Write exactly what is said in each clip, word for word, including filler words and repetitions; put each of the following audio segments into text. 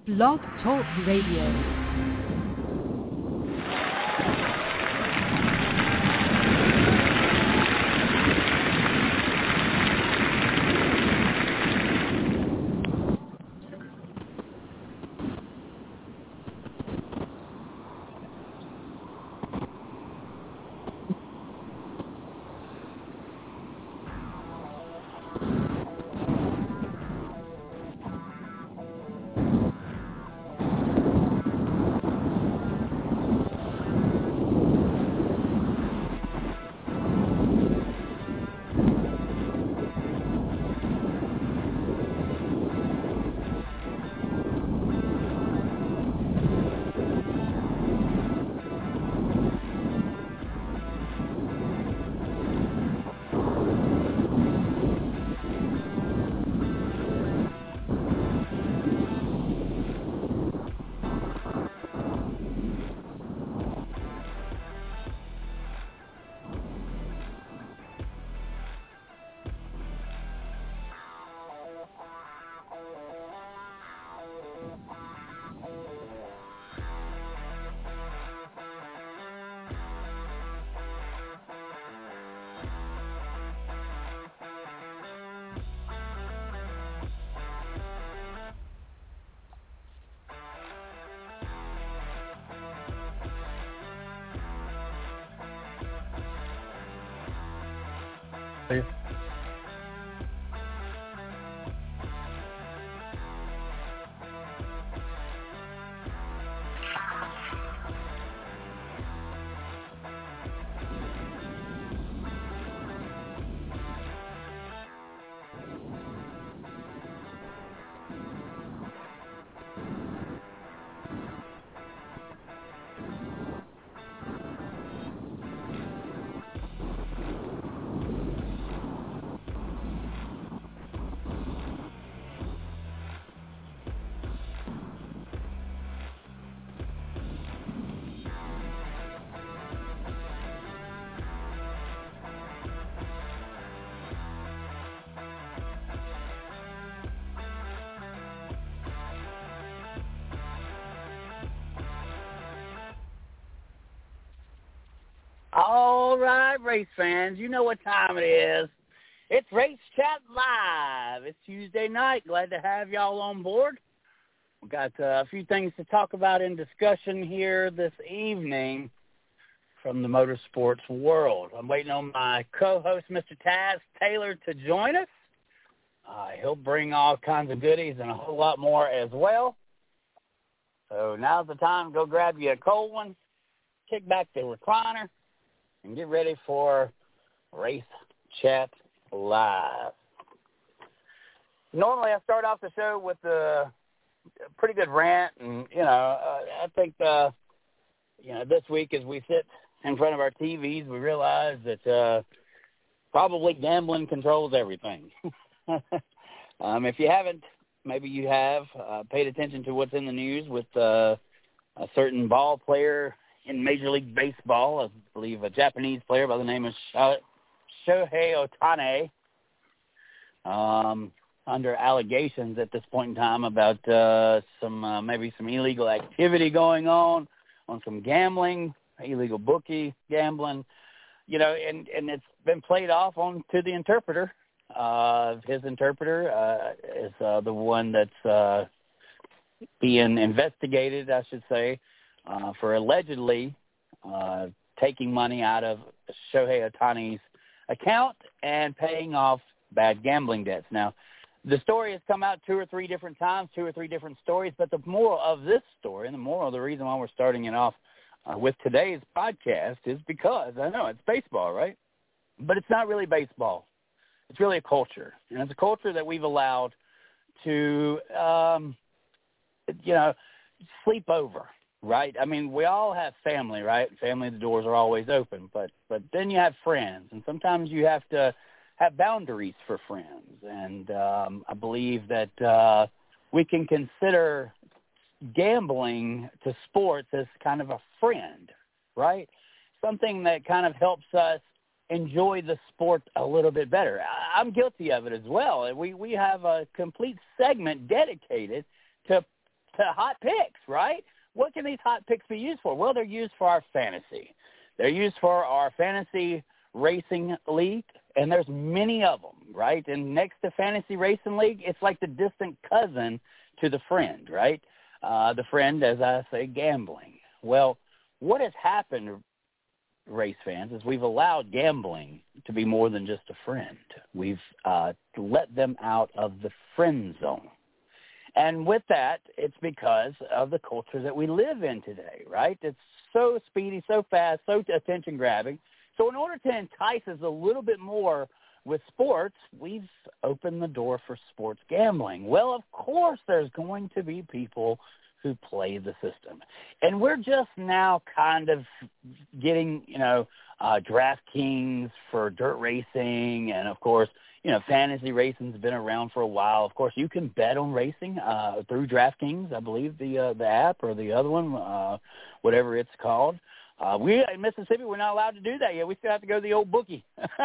Blog Talk Radio. All right, race fans, you know what time it is. It's Race Chat Live. It's Tuesday night. Glad to have y'all on board. We've got uh, a few things to talk about in discussion here this evening from the motorsports world. I'm waiting on my co-host, Mister Taz Taylor, to join us. Uh, he'll bring all kinds of goodies and a whole lot more as well. So now's the time to go grab you a cold one, kick back the recliner, and get ready for Race Chat Live. Normally I start off the show with a pretty good rant, and, you know, uh, I think, uh, you know, this week as we sit in front of our T Vs, we realize that uh, probably gambling controls everything. um, if you haven't, maybe you have uh, paid attention to what's in the news with uh, a certain ball player in Major League Baseball, I believe a Japanese player by the name of Shohei Ohtani, um, under allegations at this point in time about uh, some uh, maybe some illegal activity going on, on some gambling, illegal bookie gambling, you know, and, and it's been played off on to the interpreter. Uh, his interpreter uh, is uh, the one that's uh, being investigated, I should say, Uh, for allegedly uh, taking money out of Shohei Ohtani's account and paying off bad gambling debts. Now, the story has come out two or three different times, two or three different stories, but the moral of this story, and the moral, the reason why we're starting it off uh, with today's podcast is because, I know, it's baseball, right? But it's not really baseball. It's really a culture, and it's a culture that we've allowed to, um, you know, sleep over. Right? I mean, we all have family, right? Family, the doors are always open. But but then you have friends, and sometimes you have to have boundaries for friends. And um, I believe that uh, we can consider gambling to sports as kind of a friend, right? Something that kind of helps us enjoy the sport a little bit better. I'm guilty of it as well. We we have a complete segment dedicated to hot picks, right? What can these hot picks be used for? Well, they're used for our fantasy. They're used for our fantasy racing league, and there's many of them, right? And next to fantasy racing league, it's like the distant cousin to the friend, right? Uh, the friend, as I say, gambling. Well, what has happened, race fans, is we've allowed gambling to be more than just a friend. We've uh, let them out of the friend zone. And with that, it's because of the culture that we live in today, right? It's so speedy, so fast, so attention-grabbing. So in order to entice us a little bit more with sports, we've opened the door for sports gambling. Well, of course there's going to be people who play the system. And we're just now kind of getting, you know, uh, DraftKings for dirt racing, and, of course, you know, fantasy racing's been around for a while. Of course, you can bet on racing uh, through DraftKings, I believe, the uh, the app or the other one, uh, whatever it's called. Uh, we in Mississippi, we're not allowed to do that yet. We still have to go to the old bookie,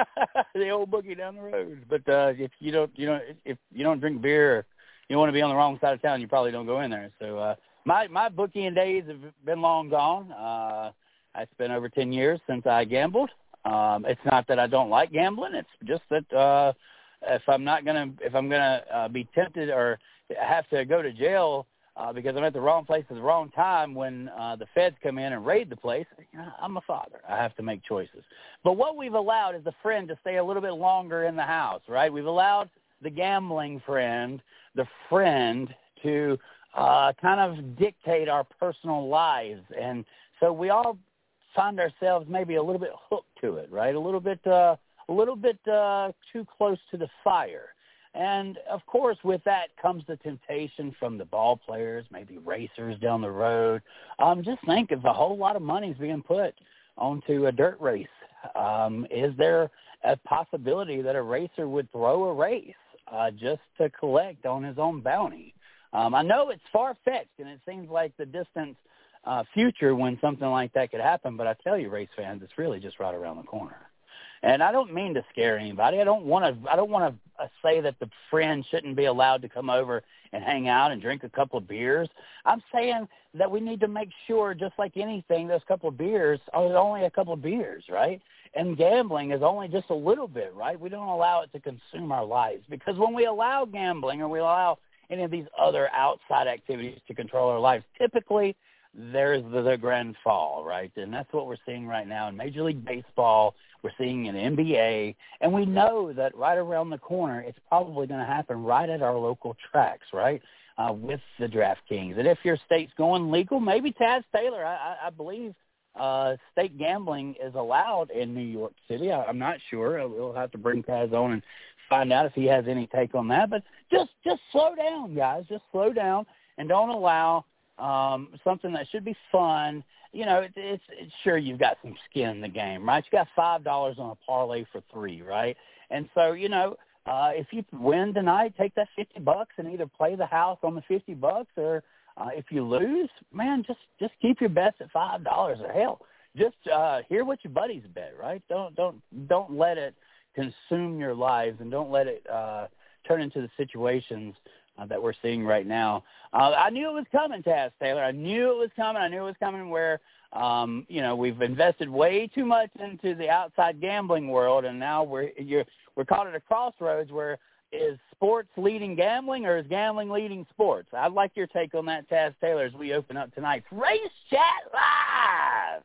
the old bookie down the road. But uh, if you don't, you know, if you don't drink beer, or you want to be on the wrong side of town, you probably don't go in there. So uh, my my bookieing days have been long gone. Uh, it's been over ten years since I gambled. Um, it's not that I don't like gambling. It's just that uh, if I'm not gonna, if I'm gonna uh, be tempted or have to go to jail uh, because I'm at the wrong place at the wrong time when uh, the feds come in and raid the place, you know, I'm a father. I have to make choices. But what we've allowed is the friend to stay a little bit longer in the house, right? We've allowed the gambling friend, the friend, to uh, kind of dictate our personal lives, and so we all find ourselves maybe a little bit hooked to it, right? A little bit, uh, a little bit uh, too close to the fire. And of course, with that comes the temptation from the ball players, maybe racers down the road. Um, just think if a whole lot of money is being put onto a dirt race, um, is there a possibility that a racer would throw a race uh, just to collect on his own bounty? Um, I know it's far-fetched, and it seems like the distance Uh, future when something like that could happen, but I tell you, race fans, it's really just right around the corner. And I don't mean to scare anybody. I don't want to. I don't want to uh, say that the friend shouldn't be allowed to come over and hang out and drink a couple of beers. I'm saying that we need to make sure, just like anything, those couple of beers are only a couple of beers, right? And gambling is only just a little bit, right? We don't allow it to consume our lives, because when we allow gambling or we allow any of these other outside activities to control our lives, typically there's the, the grand fall, right? And that's what we're seeing right now in Major League Baseball. We're seeing in N B A. And we know that right around the corner, it's probably going to happen right at our local tracks, right, uh, with the DraftKings. And if your state's going legal, maybe Taz Taylor, I, I, I believe uh, state gambling is allowed in New York City. I, I'm not sure. We'll have to bring Taz on and find out if he has any take on that. But just, just slow down, guys. Just slow down and don't allow Um, something that should be fun. You know, it, it's, it's sure you've got some skin in the game, right? You got five dollars on a parlay for three, right? And so, you know, uh, if you win tonight, take that fifty bucks and either play the house on the fifty bucks, or uh, if you lose, man, just just keep your bets at five dollars, or hell, just uh, hear what your buddies bet, right? Don't don't don't let it consume your lives, and don't let it uh, turn into the situations Uh, that we're seeing right now. Uh, I knew it was coming, Taz Taylor. I knew it was coming. I knew it was coming where, um, you know, we've invested way too much into the outside gambling world, and now we're you're, we're caught at a crossroads where is sports leading gambling, or is gambling leading sports? I'd like your take on that, Taz Taylor, as we open up tonight's Race Chat Live.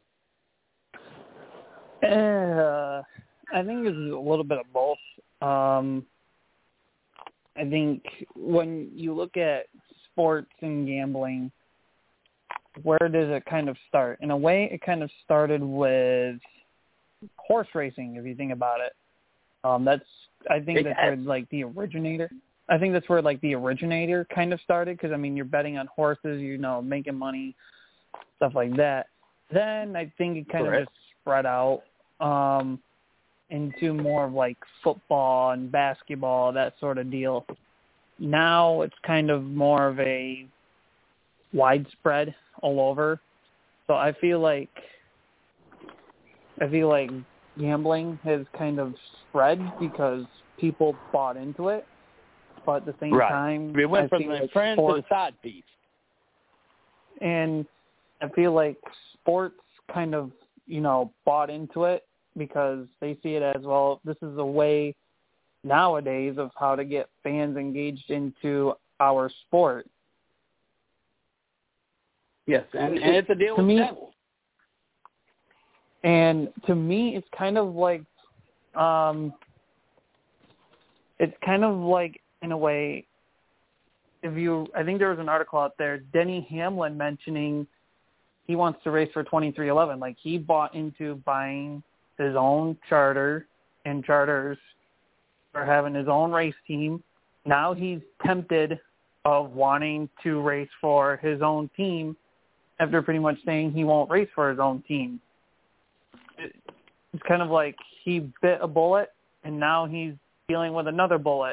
Uh, I think it's a little bit of both. Um, I think when you look at sports and gambling, where does it kind of start? In a way, it kind of started with horse racing, if you think about it. Um, that's I think that's where like the originator. I think that's where like the originator kind of started, because I mean you're betting on horses, you know, making money, stuff like that. Then I think it kind Correct. of just spread out um, into more of like football and basketball, that sort of deal. Now it's kind of more of a widespread all over. So I feel like I feel like gambling has kind of spread because people bought into it. But at the same right. time, it went I from feel the like friend sports, to the side piece. and I feel like sports kind of, you know, bought into it because they see it as, well, this is a way nowadays of how to get fans engaged into our sport. Yes, and, and it's a deal to with me, the devil. And to me, it's kind of like, um, it's kind of like, in a way, if you, I think there was an article out there, Denny Hamlin mentioning he wants to race for twenty-three eleven. Like, he bought into buying his own charter and charters for having his own race team. Now he's tempted of wanting to race for his own team after pretty much saying he won't race for his own team. It's kind of like he bit a bullet, and now he's dealing with another bullet.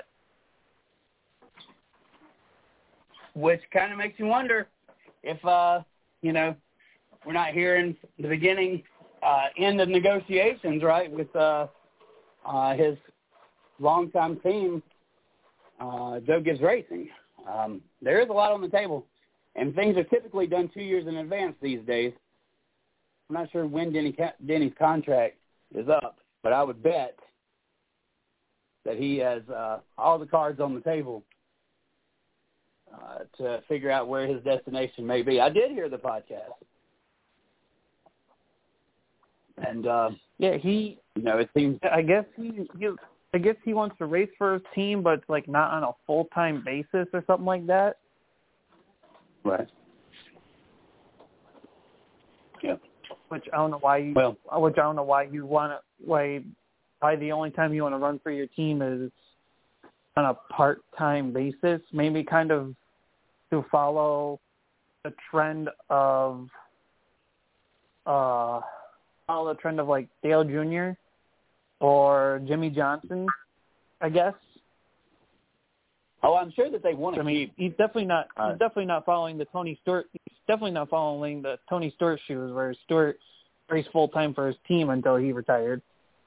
Which kind of makes you wonder if, uh, you know, we're not hearing the beginning, uh, end of negotiations, right, with uh, uh, his longtime team, uh, Joe Gibbs Racing. Um, there is a lot on the table, and things are typically done two years in advance these days. I'm not sure when Denny, Denny's contract is up, but I would bet that he has uh, all the cards on the table uh, to figure out where his destination may be. I did hear the podcast. And, uh, yeah, he, you know, it seems, I guess he, he, I guess he wants to race for his team, but it's like not on a full-time basis or something like that. Right. Yeah. Which I don't know why you, well, which I don't know why you want to, why, why the only time you want to run for your team is on a part-time basis, maybe kind of to follow the trend of, uh, follow the trend of like Dale Junior or Jimmy Johnson, I guess. Oh, I'm sure that they want to I mean, keep. he's definitely not. Uh, he's definitely not following the Tony Stewart. He's definitely not following the Tony Stewart shoes, where Stewart raced full time for his team until he retired.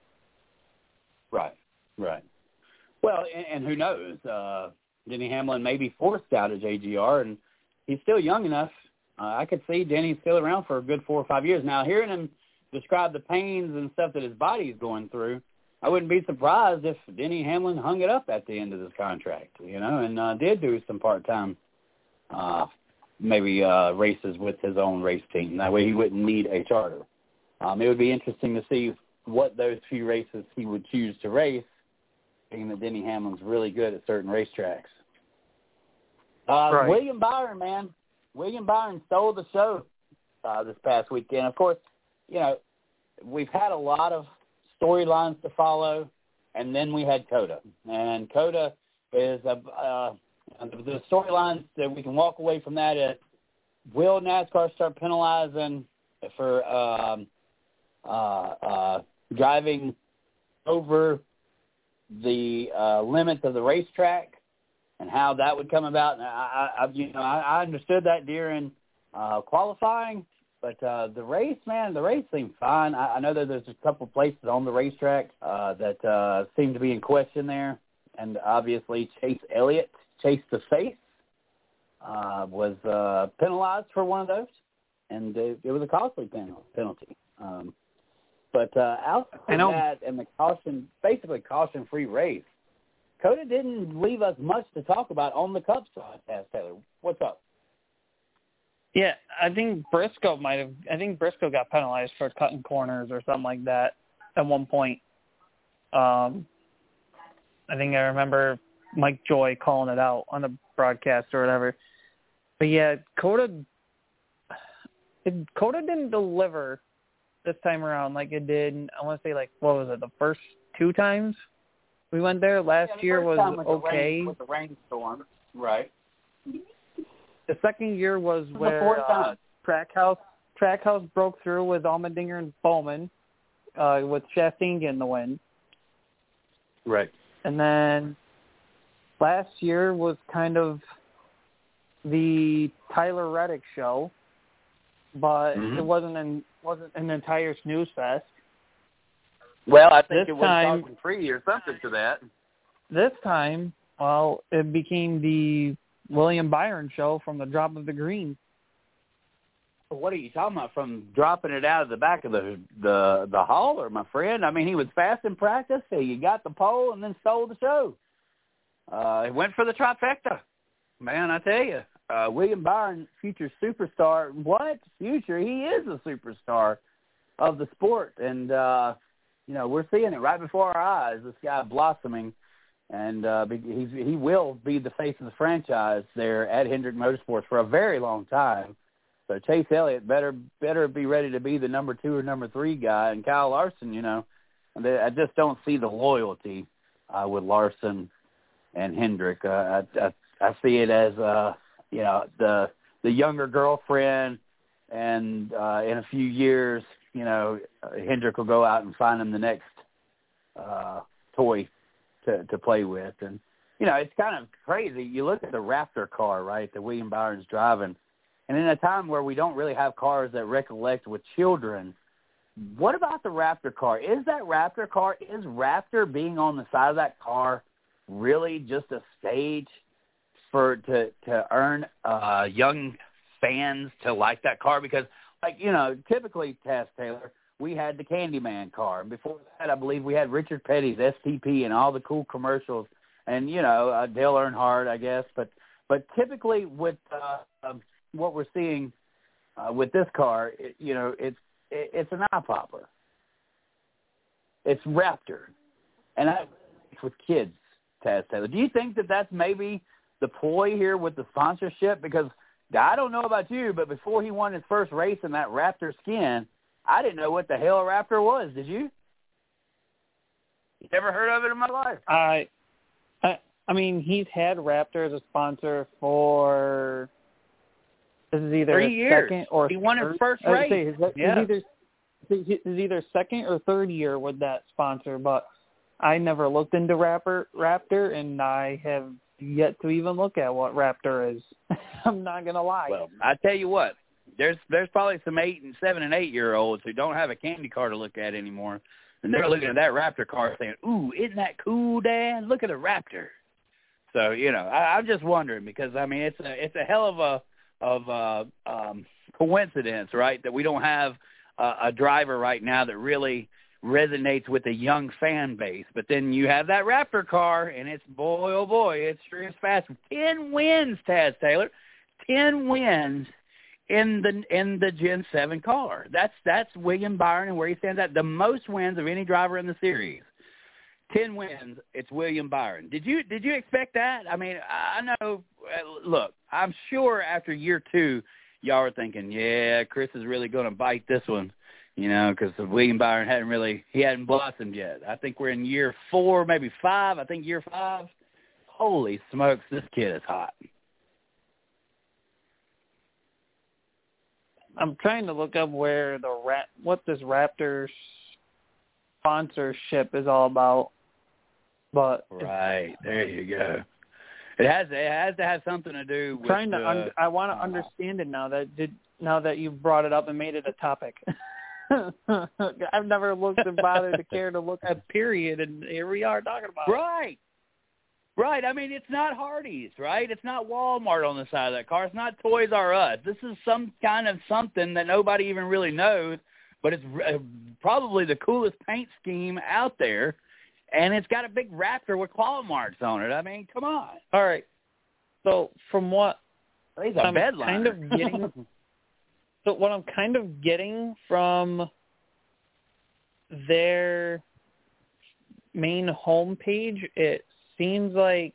Right, right. Well, and, and who knows? Uh, Denny Hamlin may be forced out of J G R, and he's still young enough. Uh, I could see Denny still around for a good four or five years. Now, hearing him describe the pains and stuff that his body's going through, I wouldn't be surprised if Denny Hamlin hung it up at the end of this contract, you know, and uh, did do some part-time uh, maybe uh, races with his own race team. That way he wouldn't need a charter. Um, it would be interesting to see what those few races he would choose to race, being that Denny Hamlin's really good at certain racetracks. Uh, Right. William Byron, man. William Byron stole the show uh, this past weekend. Of course, you know, we've had a lot of storylines to follow, and then we had COTA. And COTA is a, uh, the storylines that we can walk away from that is, will NASCAR start penalizing for um, uh, uh, driving over the uh, limits of the racetrack, and how that would come about? And I, I you know, I, I understood that during uh, qualifying. But uh, the race, man, the race seemed fine. I, I know that there's a couple places on the racetrack uh, that uh, seem to be in question there. And obviously Chase Elliott, Chase the Face, uh, was uh, penalized for one of those. And it, it was a costly penalty. penalty. Um, but uh, outside of that and the caution, basically caution-free race, COTA didn't leave us much to talk about on the Cup side, Taz Taylor. What's up? Yeah, I think Briscoe might have. I think Briscoe got penalized for cutting corners or something like that at one point. Um, I think I remember Mike Joy calling it out on the broadcast or whatever. But yeah, COTA, it, COTA didn't deliver this time around like it did. I want to say like what was it? The first two times we went there last yeah, the year was with okay. The rain, with the rainstorm, right? The second year was The where fourth uh, time. Trackhouse Trackhouse broke through with Allmendinger and Bowman, uh, with Chastain getting the win. Right. And then last year was kind of the Tyler Reddick show, but mm-hmm. it wasn't an wasn't an entire snooze fest. Well, I think this it was time, talking free or something to that. This time, well, it became the William Byron show from the drop of the green. What are you talking about? From dropping it out of the back of the the the hauler, my friend. I mean, he was fast in practice. He got the pole and then stole the show. Uh, he went for the trifecta. Man, I tell you, uh, William Byron, future superstar. What future? He is a superstar of the sport, and uh, you know we're seeing it right before our eyes. This guy blossoming, and uh, he's he will be the face of the franchise there at Hendrick Motorsports for a very long time. So Chase Elliott better better be ready to be the number two or number three guy, and Kyle Larson, you know, I just don't see the loyalty uh, with Larson and Hendrick. Uh, I, I I see it as uh, you know the the younger girlfriend, and uh, in a few years, you know, Hendrick will go out and find him the next uh, toy to to play with, and you know it's kind of crazy. You look at the Raptor car, right, that William Byron's driving. And in a time where we don't really have cars that recollect with children, what about the Raptor car? Is that Raptor car, is Raptor being on the side of that car really just a stage for to, to earn uh, young fans to like that car? Because, like, you know, typically, Taz Taylor, we had the Candyman car. And before that, I believe we had Richard Petty's S T P and all the cool commercials. And, you know, uh, Dale Earnhardt, I guess. But, but typically with uh, um, – what we're seeing uh, with this car, it, you know, it's it, it's an eye popper. It's Raptor, and I, it's with kids. Taz Taylor, do you think that that's maybe the ploy here with the sponsorship? Because I don't know about you, but before he won his first race in that Raptor skin, I didn't know what the hell a Raptor was. Did you? Never heard of it in my life. I, I, I mean, he's had Raptor as a sponsor for. This is either Three years. second or he won third. his first I would race. say his, yeah. It's either, it's either second or third year with that sponsor, but I never looked into Raptor, Raptor, and I have yet to even look at what Raptor is. I'm not gonna lie. Well, I tell you what, there's there's probably some eight and seven and eight year olds who don't have a candy car to look at anymore, and they're looking at that Raptor car saying, "Ooh, isn't that cool, Dad? Look at a Raptor." So you know, I, I'm just wondering because I mean, it's a it's a hell of a of uh, um, coincidence, right, that we don't have uh, a driver right now that really resonates with a young fan base. But then you have that Raptor car, and it's, boy, oh, boy, it's sure is fast. Ten wins, Taz Taylor. Ten wins in the in the Gen seven car. That's that's William Byron and where he stands at. The most wins of any driver in the series. Ten wins, it's William Byron. Did you did you expect that? I mean, I know, look, I'm sure after year two, y'all are thinking, yeah, Chris is really going to bite this one, you know, because William Byron hadn't really, he hadn't blossomed yet. I think we're in year four, maybe five. I think year five. Holy smokes, this kid is hot. I'm trying to look up where the rat, what this Raptors sponsorship is all about. But right there, you go. It has it has to have something to do with. Trying to, uh, un- I want to uh, understand it now that did now that you've brought it up and made it a topic. I've never looked and bothered to care to look at period, and here we are talking about it. Right, right. I mean, it's not Hardee's, right? It's not Walmart on the side of that car. It's not Toys R Us. This is some kind of something that nobody even really knows, but it's uh, probably the coolest paint scheme out there. And it's got a big Raptor with claw marks on it. I mean, come on. All right. So from what He's a I'm bedliner. kind of getting, so what I'm kind of getting from their main homepage, it seems like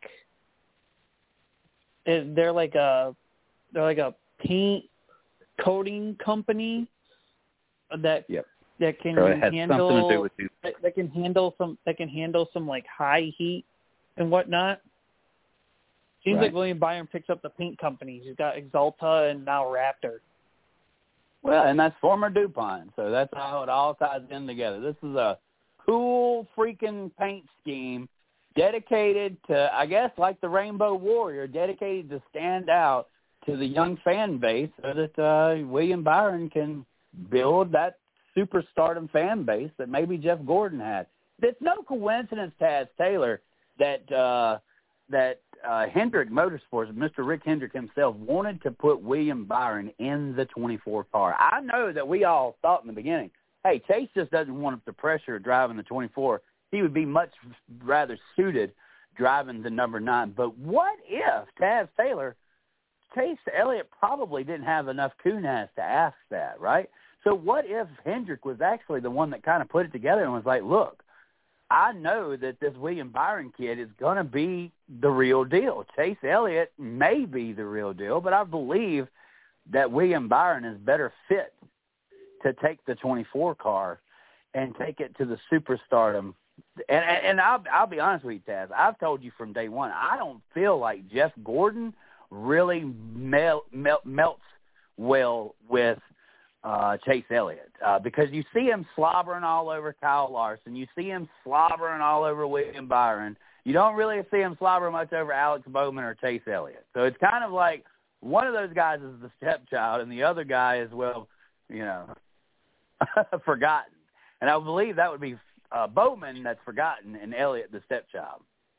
it, they're like a they're like a paint coating company that. Yep. That can so it has handle something to do with you. that, that can handle some that can handle some like high heat and whatnot. Seems right. like William Byron picks up the paint companies. He's got Exalta and now Raptor. Well, and that's former DuPont, so that's how it all ties in together. This is a cool freaking paint scheme dedicated to, I guess, like the Rainbow Warrior, dedicated to stand out to the young fan base so that uh, William Byron can build that superstardom fan base that maybe Jeff Gordon had. It's no coincidence, Taz Taylor, that uh, that uh, Hendrick Motorsports, Mister Rick Hendrick himself, wanted to put William Byron in the twenty-four car. I know that we all thought in the beginning, hey, Chase just doesn't want the pressure of driving the twenty-four. He would be much rather suited driving the number nine. But what if Taz Taylor, Chase Elliott probably didn't have enough coonaz to ask that, right? So what if Hendrick was actually the one that kind of put it together and was like, look, I know that this William Byron kid is going to be the real deal. Chase Elliott may be the real deal, but I believe that William Byron is better fit to take the twenty-four car and take it to the superstardom. And, and I'll, I'll be honest with you, Taz. I've told you from day one, I don't feel like Jeff Gordon really mel, mel, melts well with Uh, Chase Elliott, uh, because you see him slobbering all over Kyle Larson. You see him slobbering all over William Byron. You don't really see him slobber much over Alex Bowman or Chase Elliott. So it's kind of like one of those guys is the stepchild, and the other guy is, well, you know, forgotten. And I believe that would be uh, Bowman that's forgotten and Elliott the stepchild.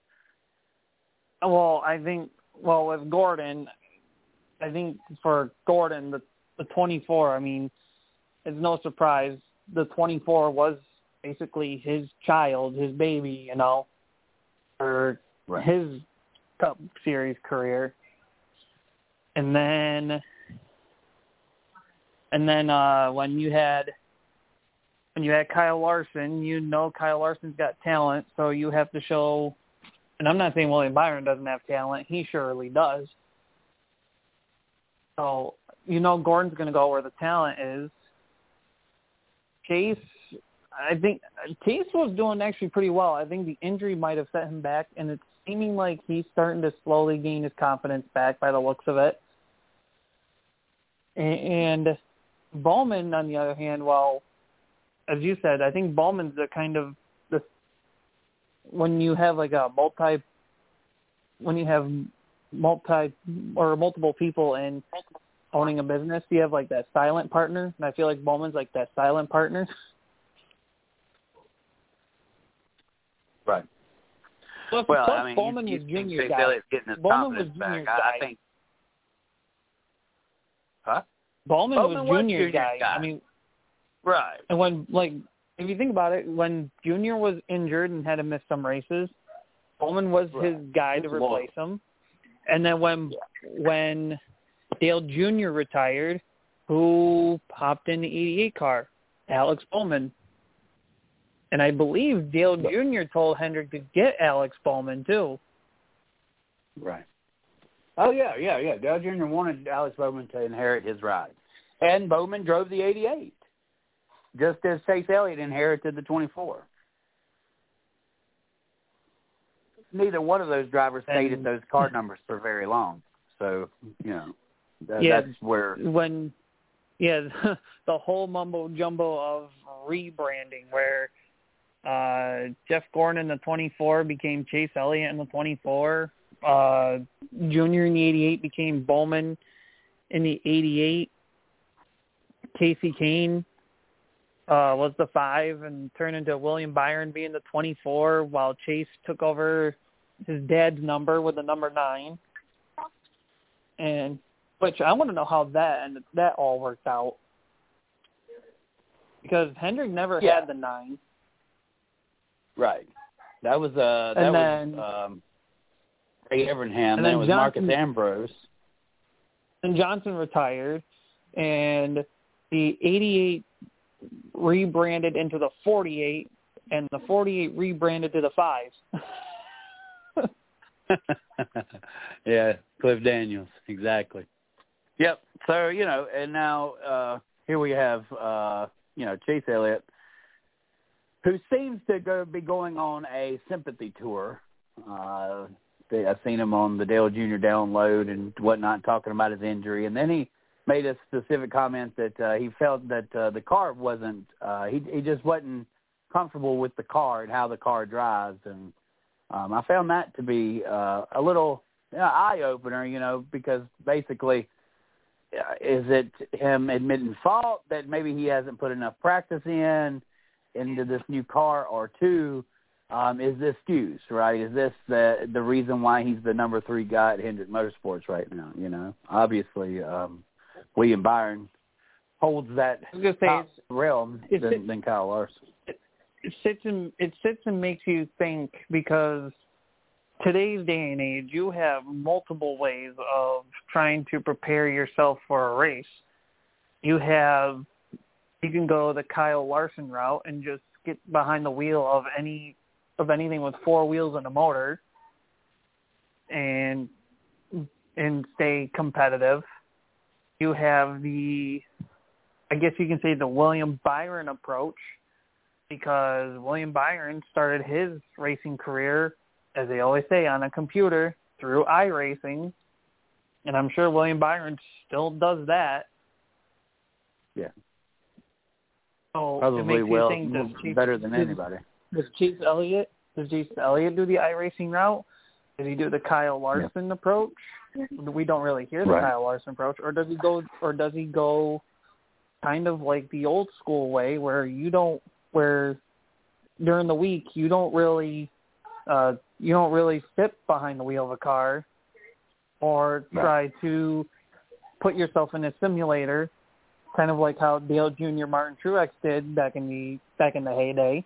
Well, I think, well, with Gordon, I think for Gordon, the The twenty-four, I mean, it's no surprise. The twenty-four was basically his child, his baby, you know, for right. his Cup Series career. And then, and then uh, when you had, when you had Kyle Larson, you know Kyle Larson's got talent, so you have to show. And I'm not saying William Byron doesn't have talent; he surely does. So. You know Gordon's going to go where the talent is. Chase, I think Chase was doing actually pretty well. I think the injury might have set him back, and it's seeming like he's starting to slowly gain his confidence back by the looks of it. And Bowman, on the other hand, well, as you said, I think Bowman's the kind of the when you have like a multi, when you have multi or multiple people in owning a business, you have like that silent partner, and I feel like Bowman's like that silent partner. Right. Plus, well, plus I mean, Bowman you, was you junior Chase guy. Elliott's getting his Bowman confidence was junior back. guy. I, I think. Huh? Bowman, Bowman was, was junior, junior guy. guy. I mean, right. And when like if you think about it, when Junior was injured and had to miss some races, Bowman was right. his guy to replace him. And then when yeah. when Dale Junior retired, who popped in the eighty-eight car? Alex Bowman. And I believe Dale Junior told Hendrick to get Alex Bowman, too. Right. Oh, yeah, yeah, yeah. Dale Junior wanted Alex Bowman to inherit his ride. And Bowman drove the eighty-eight, just as Chase Elliott inherited the twenty-four. Neither one of those drivers stayed at those car numbers for very long. So, you know, that, yeah, that's where... when Yeah, the whole mumbo-jumbo of rebranding where uh, Jeff Gordon in the twenty-four became Chase Elliott in the twenty-four. Uh, Junior in the eighty-eight became Bowman in the eighty-eight. Casey Kane uh, was the five and turned into William Byron being the twenty-four while Chase took over his dad's number with the number nine. And which I want to know how that and that all worked out. Because Hendrick never yeah. had the nine. Right. That was uh that and then, was um Ray Evernham, and then then it was Johnson, Marcus Ambrose. And Johnson retired, and the eighty-eight rebranded into the forty-eight, and the forty-eight rebranded to the fives. Yeah, Cliff Daniels, exactly. Yep. So, you know, and now uh, here we have, uh, you know, Chase Elliott, who seems to go, be going on a sympathy tour. Uh, I've seen him on the Dale Junior download and whatnot, talking about his injury. And then he made a specific comment that uh, he felt that uh, the car wasn't, uh, he, he just wasn't comfortable with the car and how the car drives. And um, I found that to be uh, a little you know, eye-opener, you know, because basically, is it him admitting fault that maybe he hasn't put enough practice in into this new car, or two, um, is the excuse, right? Is this the the reason why he's the number three guy at Hendrick Motorsports right now? You know, obviously, um, William Byron holds that I was gonna say, top it's, realm it's, than, it, than Kyle Larson. It, it sits and it sits and makes you think, because today's day and age, you have multiple ways of trying to prepare yourself for a race. You have, you can go the Kyle Larson route and just get behind the wheel of any of anything with four wheels and a motor, and and stay competitive. You have the, I guess you can say, the William Byron approach, because William Byron started his racing career, as they always say, on a computer through iRacing, and I'm sure William Byron still does that. Yeah. So Probably it makes you well think, does Chase, better than does, anybody. Does Chase Elliott does Chase Elliott do the iRacing route? Does he do the Kyle Larson yeah. approach? We don't really hear the right. Kyle Larson approach, or does he go, or does he go kind of like the old school way, where you don't, where during the week you don't really, uh, you don't really sit behind the wheel of a car, or right. try to put yourself in a simulator, kind of like how Dale Junior Martin Truex did back in the back in the heyday.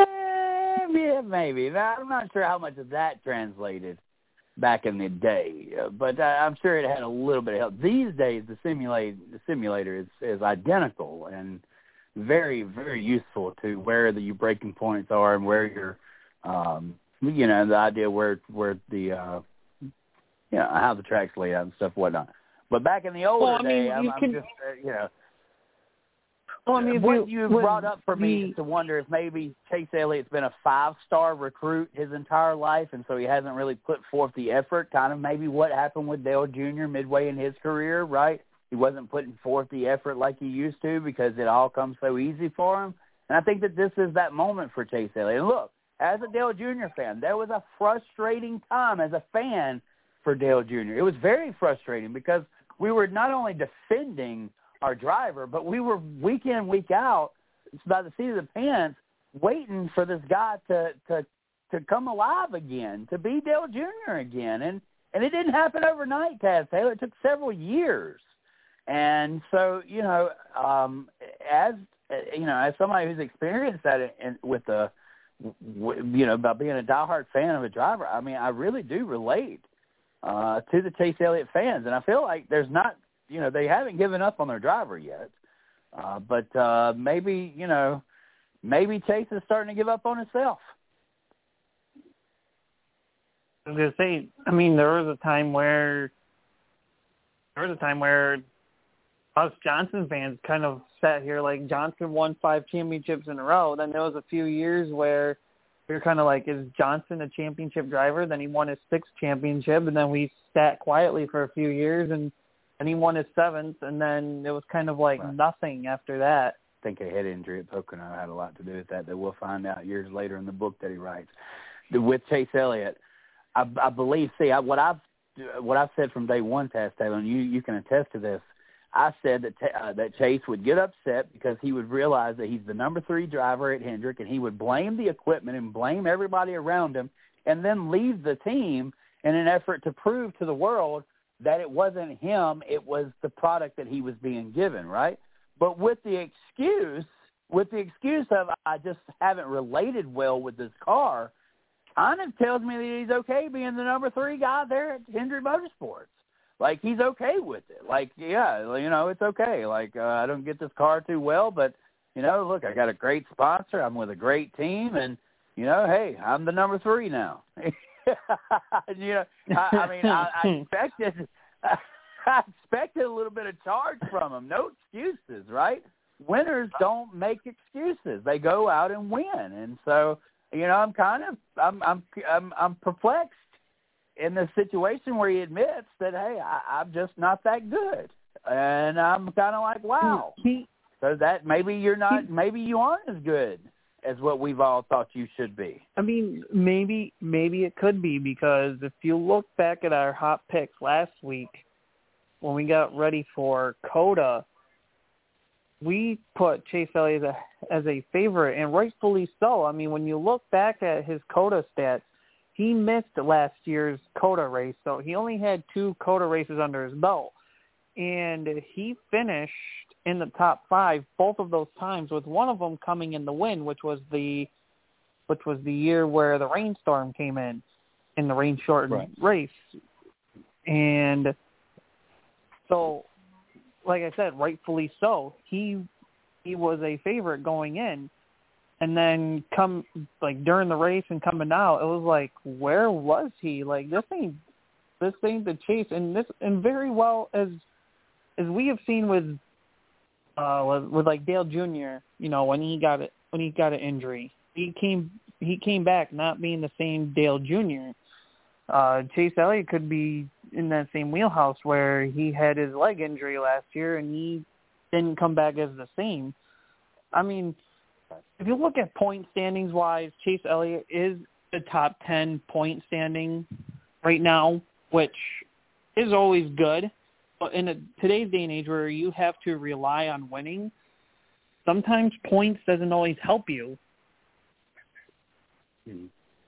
Uh, yeah, maybe. I'm not sure how much of that translated back in the day, uh, but uh, I'm sure it had a little bit of help. These days, the simulate the simulator is, is identical and very, very useful to where the your breaking points are and where your, um, you know, the idea where where the, uh, you know, how the track's laid out and stuff, whatnot. But back in the older well, I mean, day, I'm, can... I'm just, uh, you know. Well, I mean, what you, you when brought up for the, me is to wonder if maybe Chase Elliott's been a five-star recruit his entire life, and so he hasn't really put forth the effort, kind of maybe what happened with Dale Junior midway in his career, right? He wasn't putting forth the effort like he used to because it all comes so easy for him. And I think that this is that moment for Chase Elliott. And look, as a Dale Junior fan, there was a frustrating time as a fan for Dale Junior It was very frustrating because we were not only defending our driver, but we were week in, week out, by the seat of the pants, waiting for this guy to to to come alive again, to be Dale Junior again, and and it didn't happen overnight, Taz Taylor. It took several years, and so you know, um, as you know, as somebody who's experienced that in, with the, you know, by being a diehard fan of a driver, I mean, I really do relate uh, to the Chase Elliott fans, and I feel like there's not. You know, they haven't given up on their driver yet. Uh, but uh, maybe, you know, maybe Chase is starting to give up on himself. I was going to say, I mean, there was a time where, there was a time where us Johnson fans kind of sat here like Johnson won five championships in a row. Then there was a few years where we were kind of like, is Johnson a championship driver? Then he won his sixth championship, and then we sat quietly for a few years, and And he won his seventh, and then it was kind of like right. nothing after that. I think a head injury at Pocono had a lot to do with that, that we'll find out years later in the book that he writes. With Chase Elliott, I, I believe, see, I, what I've what I've said from day one, Taz Taylor, and you, you can attest to this, I said that uh, that Chase would get upset because he would realize that he's the number three driver at Hendrick, and he would blame the equipment and blame everybody around him and then leave the team in an effort to prove to the world that it wasn't him, it was the product that he was being given, right? But with the excuse, with the excuse of I just haven't related well with this car, kind of tells me that he's okay being the number three guy there at Hendrick Motorsports. Like, he's okay with it. Like, yeah, you know, it's okay. Like, uh, I don't get this car too well, but, you know, look, I got a great sponsor. I'm with a great team, and, you know, hey, I'm the number three now. you know, I, I mean, I, I expected, I expected a little bit of charge from him. No excuses, right? Winners don't make excuses; they go out and win. And so, you know, I'm kind of, I'm, I'm, I'm, I'm perplexed in the situation where he admits that, hey, I, I'm just not that good, and I'm kind of like, wow. So that maybe you're not, maybe you aren't as good as what we've all thought you should be. I mean, maybe maybe it could be, because if you look back at our hot picks last week when we got ready for COTA, we put Chase Elliott as a, as a favorite, and rightfully so. I mean, when you look back at his COTA stats, he missed last year's COTA race, so he only had two COTA races under his belt. And he finished in the top five both of those times, with one of them coming in the win, which was the which was the year where the rainstorm came in, in the rain-shortened right. race. And so, like I said, rightfully so. He he was a favorite going in. And then come like during the race and coming out, it was like, where was he? Like this ain't this ain't the Chase, and this and very well as as we have seen with uh with, with like Dale Junior, you know, when he got it when he got an injury, he came he came back not being the same Dale Junior Uh, Chase Elliott could be in that same wheelhouse where he had his leg injury last year and he didn't come back as the same. I mean, if you look at point standings wise, Chase Elliott is the top ten point standing right now, which is always good. But in a, today's day and age where you have to rely on winning, sometimes points doesn't always help you. Hmm.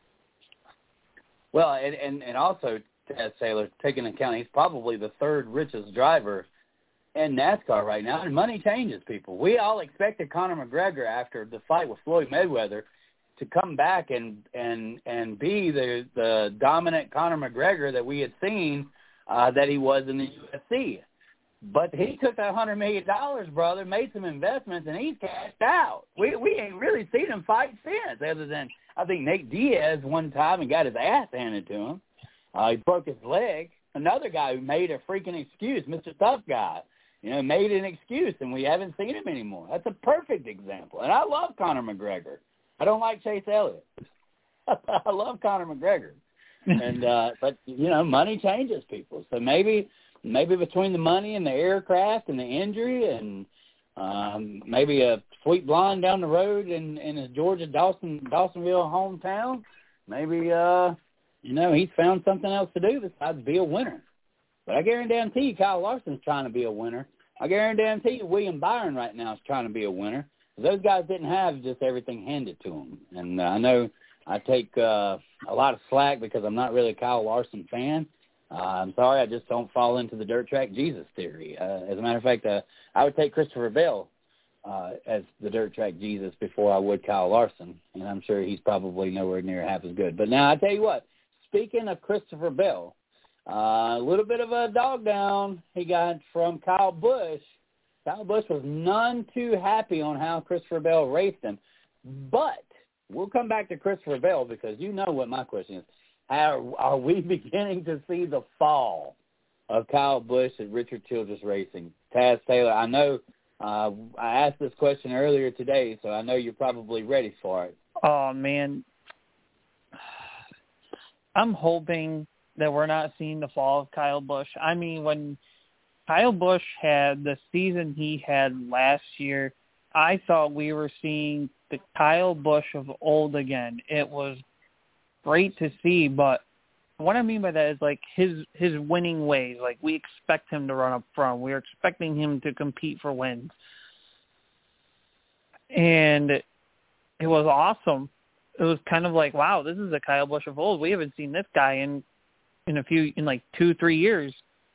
Well, and, and, and also, Taz Taylor, taking into account he's probably the third richest driver in NASCAR right now, and money changes people. We all expected Conor McGregor after the fight with Floyd Mayweather to come back and and and be the the dominant Conor McGregor that we had seen uh, that he was in the U F C. But he took that hundred million dollars, brother, made some investments, and he's cashed out. We we ain't really seen him fight since, other than I think Nate Diaz one time and got his ass handed to him. Uh, he broke his leg. Another guy who made a freaking excuse, Mister Tough Guy. You know, made an excuse, and we haven't seen him anymore. That's a perfect example. And I love Conor McGregor. I don't like Chase Elliott. I love Conor McGregor. And uh, but you know, money changes people. So maybe maybe between the money and the aircraft and the injury, and um, maybe a sweet blonde down the road in in his Georgia Dawson Dawsonville hometown, maybe uh, you know, he's found something else to do besides be a winner. But I guarantee you Kyle Larson's trying to be a winner. I guarantee you William Byron right now is trying to be a winner. Those guys didn't have just everything handed to them. And uh, I know I take uh, a lot of slack because I'm not really a Kyle Larson fan. Uh, I'm sorry, I just don't fall into the dirt track Jesus theory. Uh, as a matter of fact, uh, I would take Christopher Bell uh, as the dirt track Jesus before I would Kyle Larson. And I'm sure he's probably nowhere near half as good. But now I tell you what, speaking of Christopher Bell, Uh, a little bit of a dog down he got from Kyle Busch. Kyle Busch was none too happy on how Christopher Bell raced him. But we'll come back to Christopher Bell because you know what my question is. How are we beginning to see the fall of Kyle Busch at Richard Childress Racing? Taz Taylor, I know uh, I asked this question earlier today, so I know you're probably ready for it. Oh, man. I'm hoping that we're not seeing the fall of Kyle Busch. I mean, when Kyle Busch had the season he had last year, I thought we were seeing the Kyle Busch of old again. It was great to see, but what I mean by that is like his his winning ways. Like we expect him to run up front. We're expecting him to compete for wins. And it was awesome. It was kind of like, wow, this is the Kyle Busch of old. We haven't seen this guy in in a few, in like two, three years.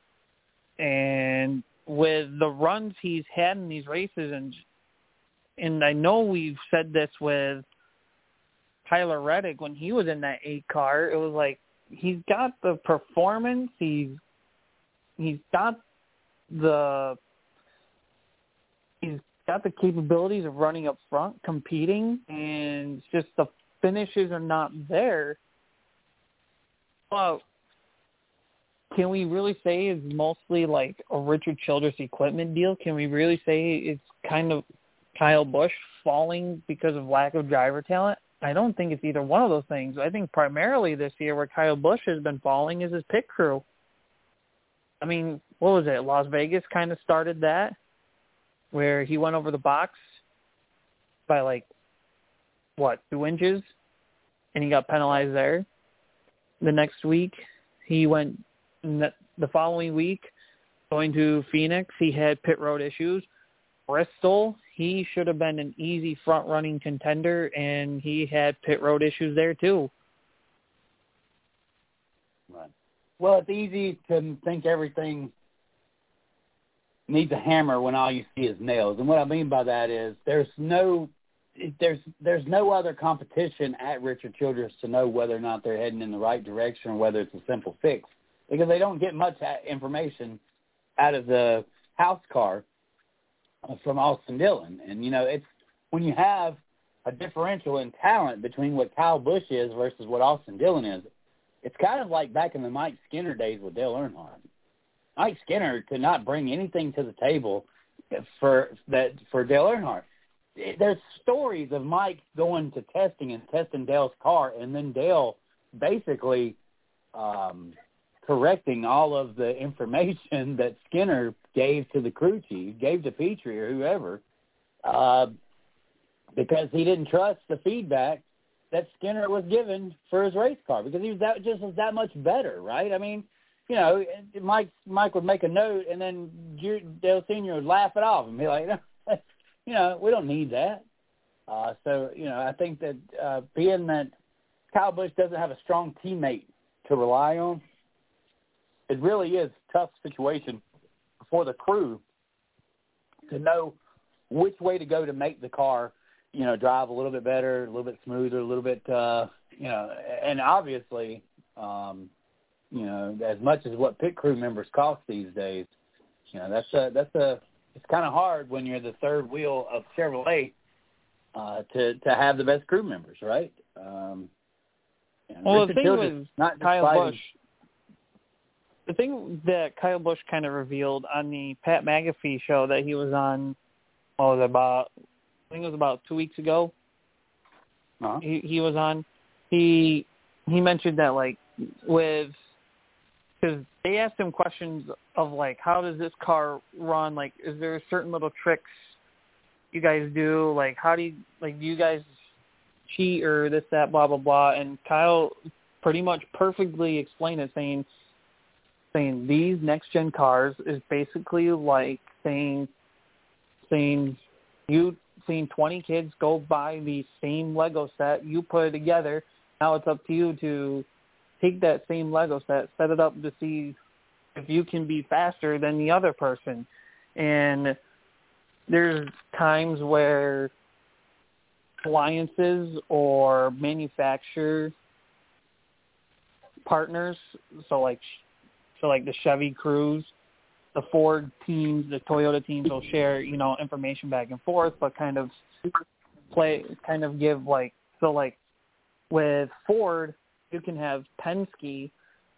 And with the runs he's had in these races, and and I know we've said this with Tyler Reddick when he was in that eight car, it was like, he's got the performance, he's, he's got the, he's got the capabilities of running up front, competing, and it's just the finishes are not there. Well, can we really say it's mostly like a Richard Childress equipment deal? Can we really say it's kind of Kyle Busch falling because of lack of driver talent? I don't think it's either one of those things. I think primarily this year where Kyle Busch has been falling is his pit crew. I mean, what was it? Las Vegas kind of started that, where he went over the box by like, what, two inches? And he got penalized there. The next week, he went... The following week, going to Phoenix, he had pit road issues. Bristol, he should have been an easy front-running contender, and he had pit road issues there too. Right. Well, it's easy to think everything needs a hammer when all you see is nails. And what I mean by that is there's no there's there's no other competition at Richard Childress to know whether or not they're heading in the right direction or whether it's a simple fix, because they don't get much information out of the house car from Austin Dillon. And, you know, it's when you have a differential in talent between what Kyle Busch is versus what Austin Dillon is, it's kind of like back in the Mike Skinner days with Dale Earnhardt. Mike Skinner could not bring anything to the table for that for Dale Earnhardt. There's stories of Mike going to testing and testing Dale's car, and then Dale basically um, correcting all of the information that Skinner gave to the crew chief, gave to Petrie or whoever, uh, because he didn't trust the feedback that Skinner was given for his race car, because he was that just was that much better, right? I mean, you know, Mike Mike would make a note, and then Dale Senior would laugh it off and be like, you know, we don't need that. Uh, so, you know, I think that uh, being that Kyle Busch doesn't have a strong teammate to rely on, it really is a tough situation for the crew to know which way to go to make the car, you know, drive a little bit better, a little bit smoother, a little bit, uh, you know, and obviously, um, you know, as much as what pit crew members cost these days, you know, that's a, that's a, it's kind of hard when you're the third wheel of Chevrolet uh, to to have the best crew members, right? Um, you know, well, Richard the thing Childress with not Kyle fighting. Busch, the thing that Kyle Busch kind of revealed on the Pat McAfee show that he was on, what was it, about, I think it was about two weeks ago. Uh-huh. He he was on. He he mentioned that, like, with, because they asked him questions of, like, how does this car run? Like, is there certain little tricks you guys do? Like, how do you, like, do you guys cheat or this, that, blah, blah, blah? And Kyle pretty much perfectly explained it, saying, saying these next-gen cars is basically like saying, saying you, seeing twenty kids go buy the same Lego set, you put it together, now it's up to you to take that same Lego set, set it up to see if you can be faster than the other person. And there's times where alliances or manufacturer partners, so like so like the Chevy crews, the Ford teams, the Toyota teams will share, you know, information back and forth, but kind of play, kind of give like, so like with Ford, you can have Penske,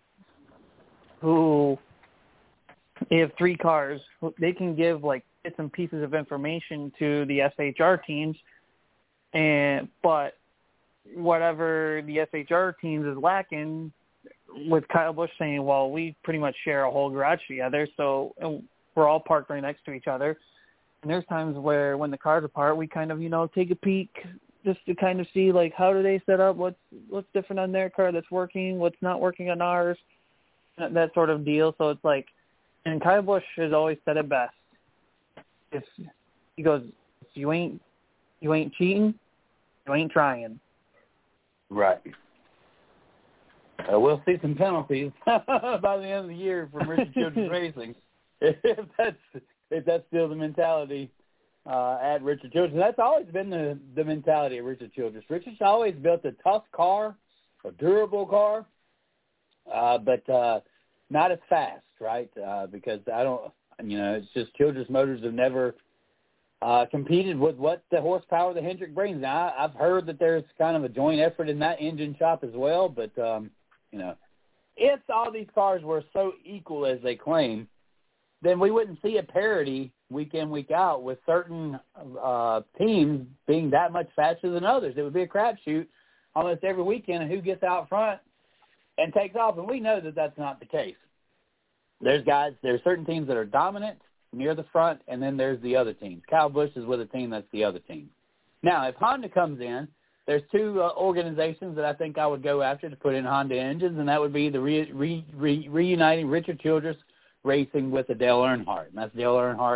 who, they have three cars, they can give like bits and pieces of information to the S H R teams, and but whatever the S H R teams is lacking, with Kyle Busch saying, well, we pretty much share a whole garage together, so we're all parked right next to each other. And there's times where when the cars are apart, we kind of, you know, take a peek just to kind of see, like, how do they set up, what's what's different on their car that's working, what's not working on ours, that, that sort of deal. So it's like, and Kyle Busch has always said it best. If he goes, if you ain't you ain't cheating, you ain't trying. Right. Uh, we'll see some penalties by the end of the year from Richard Childress Racing, if that's if that's still the mentality uh, at Richard Childress. That's always been the, the mentality of Richard Childress. Richard's always built a tough car, a durable car, uh, but uh, not as fast, right? Uh, because I don't, you know, it's just Childress Motors have never uh, competed with what the horsepower the Hendrick brings. Now, I, I've heard that there's kind of a joint effort in that engine shop as well, but um, you know, if all these cars were so equal as they claim, then we wouldn't see a parity week in, week out with certain uh, teams being that much faster than others. It would be a crapshoot almost every weekend of who gets out front and takes off, and we know that that's not the case. There's guys, there's certain teams that are dominant near the front, and then there's the other teams. Kyle Busch is with a team that's the other team. Now, if Honda comes in, there's two uh, organizations that I think I would go after to put in Honda engines, and that would be the re, re, re, reuniting Richard Childress Racing with the Dale Earnhardt. And that's Dale Earnhardt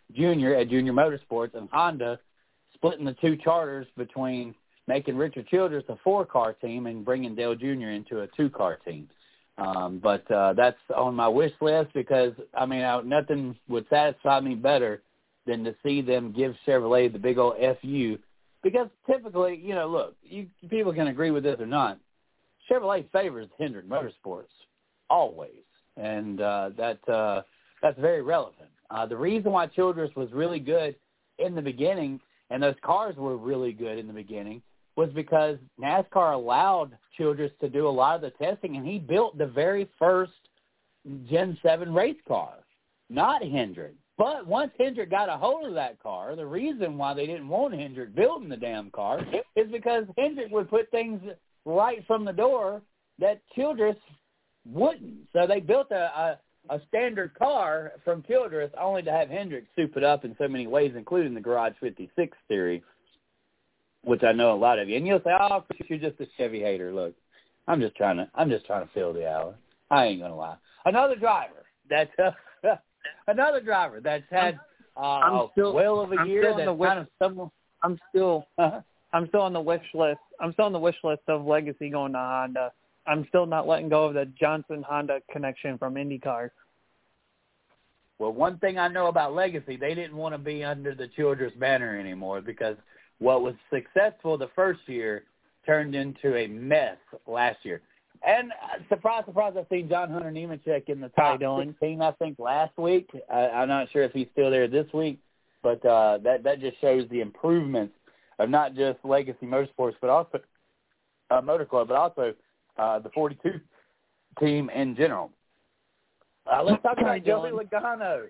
Junior at Junior Motorsports, and Honda splitting the two charters between making Richard Childress a four-car team and bringing Dale Junior into a two-car team. Um, but uh, that's on my wish list because, I mean, I, nothing would satisfy me better than to see them give Chevrolet the big old F U because typically, you know, look, you, people can agree with this or not. Chevrolet favors Hendrick Motorsports always, and uh, that uh, that's very relevant. Uh, the reason why Childress was really good in the beginning and those cars were really good in the beginning was because NASCAR allowed Childress to do a lot of the testing, and he built the very first Gen seven race car, not Hendrick. But once Hendrick got a hold of that car, the reason why they didn't want Hendrick building the damn car is because Hendrick would put things right from the door that Childress wouldn't. So they built a, a, a standard car from Childress only to have Hendrick soup it up in so many ways, including the Garage fifty-six theory, which I know a lot of you. And you'll say, oh, you're just a Chevy hater. Look, I'm just trying to I'm just trying to fill the hour. I ain't going to lie. Another driver that's uh, another driver that's had uh, I'm still, a well of a I'm year still on that's the wish, kind of stumbled. I'm still Uh-huh. I'm still on the wish list. I'm still on the wish list of Legacy going to Honda. I'm still not letting go of the Johnson Honda connection from IndyCar. Well, one thing I know about Legacy, they didn't want to be under the Childress banner anymore because what was successful the first year turned into a mess last year. And uh, surprise, surprise, I've seen John Hunter Nemechek in the top sixteen, I think, last week. I, I'm not sure if he's still there this week, but uh, that, that just shows the improvements of not just Legacy Motorsports, but also uh, Motor Club, but also uh, the forty-two team in general. Uh, let's talk about Joey Logano.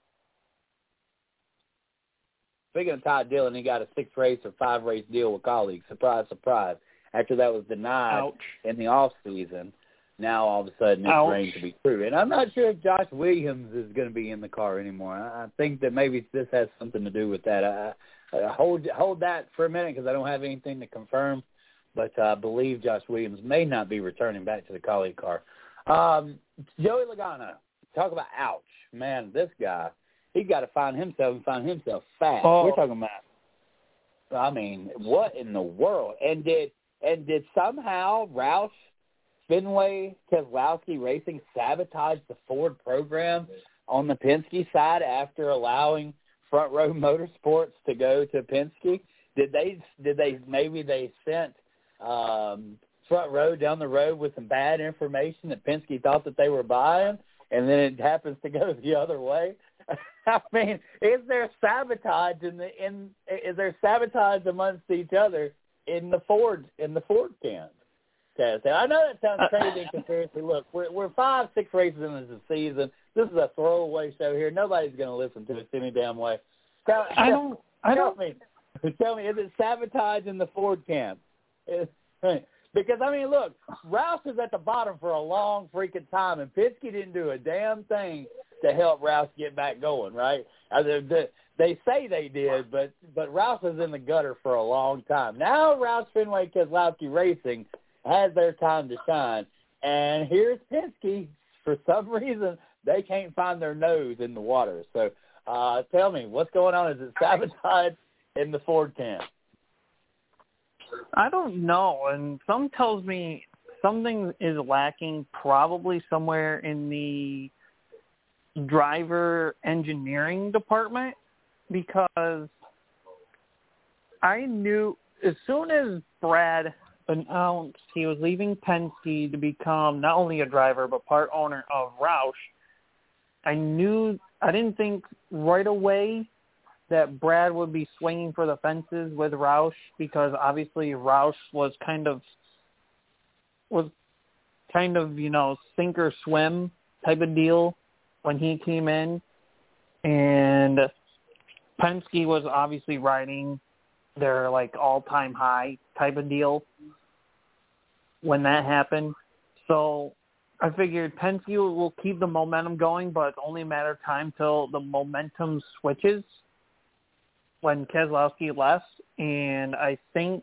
Speaking of Todd Dillon, he got a six-race or five-race deal with colleagues. Surprise, surprise. After that was denied Ouch. in the off-season, now all of a sudden it's Ouch. reigned to be true. And I'm not sure if Josh Williams is going to be in the car anymore. I I think that maybe this has something to do with that. I, I hold hold that for a minute because I don't have anything to confirm, but I believe Josh Williams may not be returning back to the colleague car. Um, Joey Logano, talk about ouch. Man, this guy, he's got to find himself and find himself fast. Oh. We're talking about, I mean, what in the world? And did and did somehow Roush Fenway Keselowski Racing sabotage the Ford program on the Penske side after allowing Front Row Motorsports to go to Penske? Did they did they maybe they sent um, Front Row down the road with some bad information that Penske thought that they were buying, and then it happens to go the other way? I mean, is there sabotage in the in is there sabotage amongst each other in the Ford in the Ford camp? I know that sounds crazy in conspiracy. Look, we're we're five, six races into the season. This is a throwaway show here. Nobody's going to listen to us any damn way. Tell, I don't. I tell don't. me, tell me, is it sabotage in the Ford camp? Is, because I mean, look, Roush is at the bottom for a long freaking time, and Penske didn't do a damn thing to help Roush get back going. Right? Uh, the, the, they say they did, but but Roush was in the gutter for a long time. Now Roush Fenway Keselowski Racing has their time to shine, and here's Penske. For some reason, they can't find their nose in the water. So uh, tell me, what's going on? Is it sabotage in the Ford camp? I don't know, and some tells me something is lacking probably somewhere in the driver engineering department, because I knew as soon as Brad announced he was leaving Penske to become not only a driver but part owner of Roush, I knew I didn't think right away that Brad would be swinging for the fences with Roush, because obviously Roush was kind of was kind of you know sink or swim type of deal when he came in, and Penske was obviously riding their like all-time high type of deal when that happened. So I figured Penske will keep the momentum going, but it's only a matter of time till the momentum switches when Keselowski left. And I think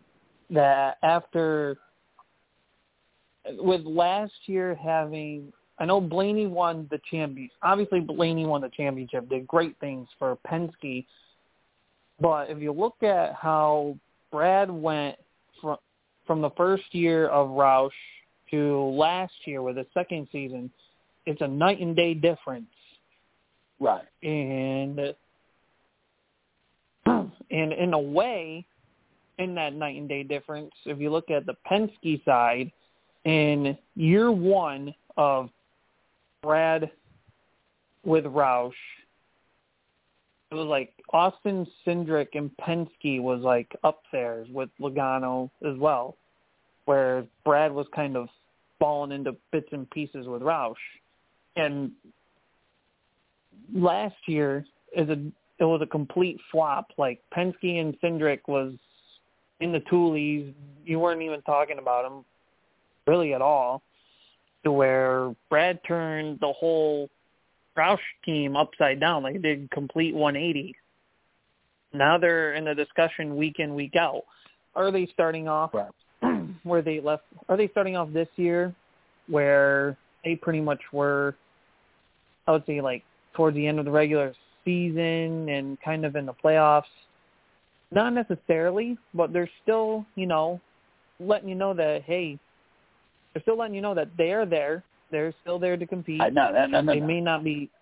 that after, with last year having I know Blaney won the champion. Obviously, Blaney won the championship, did great things for Penske. But if you look at how Brad went from from the first year of Roush to last year with his second season, it's a night and day difference. Right. And, and in a way, in that night and day difference, if you look at the Penske side, in year one of Brad with Roush, it was like Austin Cindric and Penske was like up there with Logano as well, where Brad was kind of falling into bits and pieces with Roush. And last year is a it was a complete flop. Like Penske and Cindric was in the Toolies. You weren't even talking about them really at all, to where Brad turned the whole Roush team upside down. Like, they did complete one eighty. Now they're in the discussion week in, week out. Are they starting off right. where they left? Are they starting off this year where they pretty much were, I would say, like, towards the end of the regular season and kind of in the playoffs? Not necessarily, but they're still, you know, letting you know that, hey, they're still letting you know that they are there. They're still there to compete. I know. No, no, no, they no. may not be,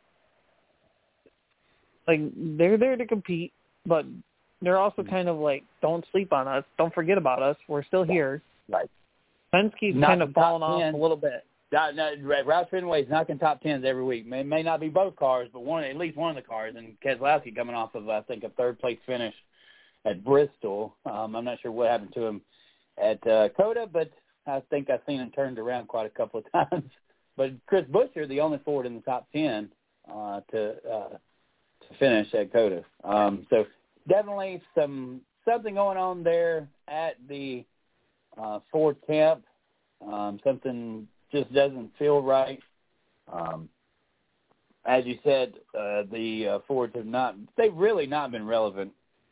like, they're there to compete, but they're also mm-hmm. kind of like, don't sleep on us. Don't forget about us. We're still here. Right. Penske's not kind of falling off a little bit. No, no, Roush Fenway's knocking top tens every week. May may not be both cars, but one, at least one of the cars. And Keselowski coming off of, I think, a third-place finish at Bristol. Um, I'm not sure what happened to him at uh, COTA, but I think I've seen him turned around quite a couple of times. But Chris Buescher, the only Ford in the top ten uh, to uh, to finish at COTA. Um, so definitely some something going on there at the uh, Ford camp. Um, something just doesn't feel right. Um, as you said, uh, the uh, Fords have not, they've really not been relevant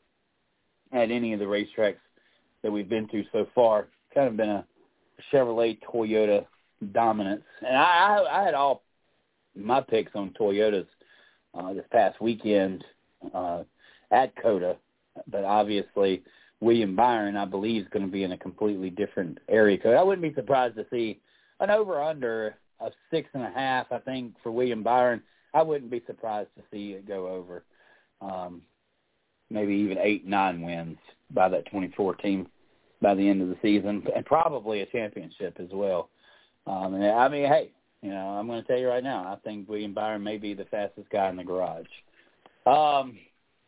at any of the racetracks that we've been to so far. Kind of been a Chevrolet Toyota dominance. And I, I, I had all my picks on Toyotas uh, this past weekend uh, at COTA, but obviously William Byron, I believe, is going to be in a completely different area code. I wouldn't be surprised to see an over-under of six and a half, I think, for William Byron. I wouldn't be surprised to see it go over um, maybe even eight, nine wins by that twenty-four team by the end of the season, and probably a championship as well. Um, and I mean, hey, you know, I'm going to tell you right now, I think William Byron may be the fastest guy in the garage. Um,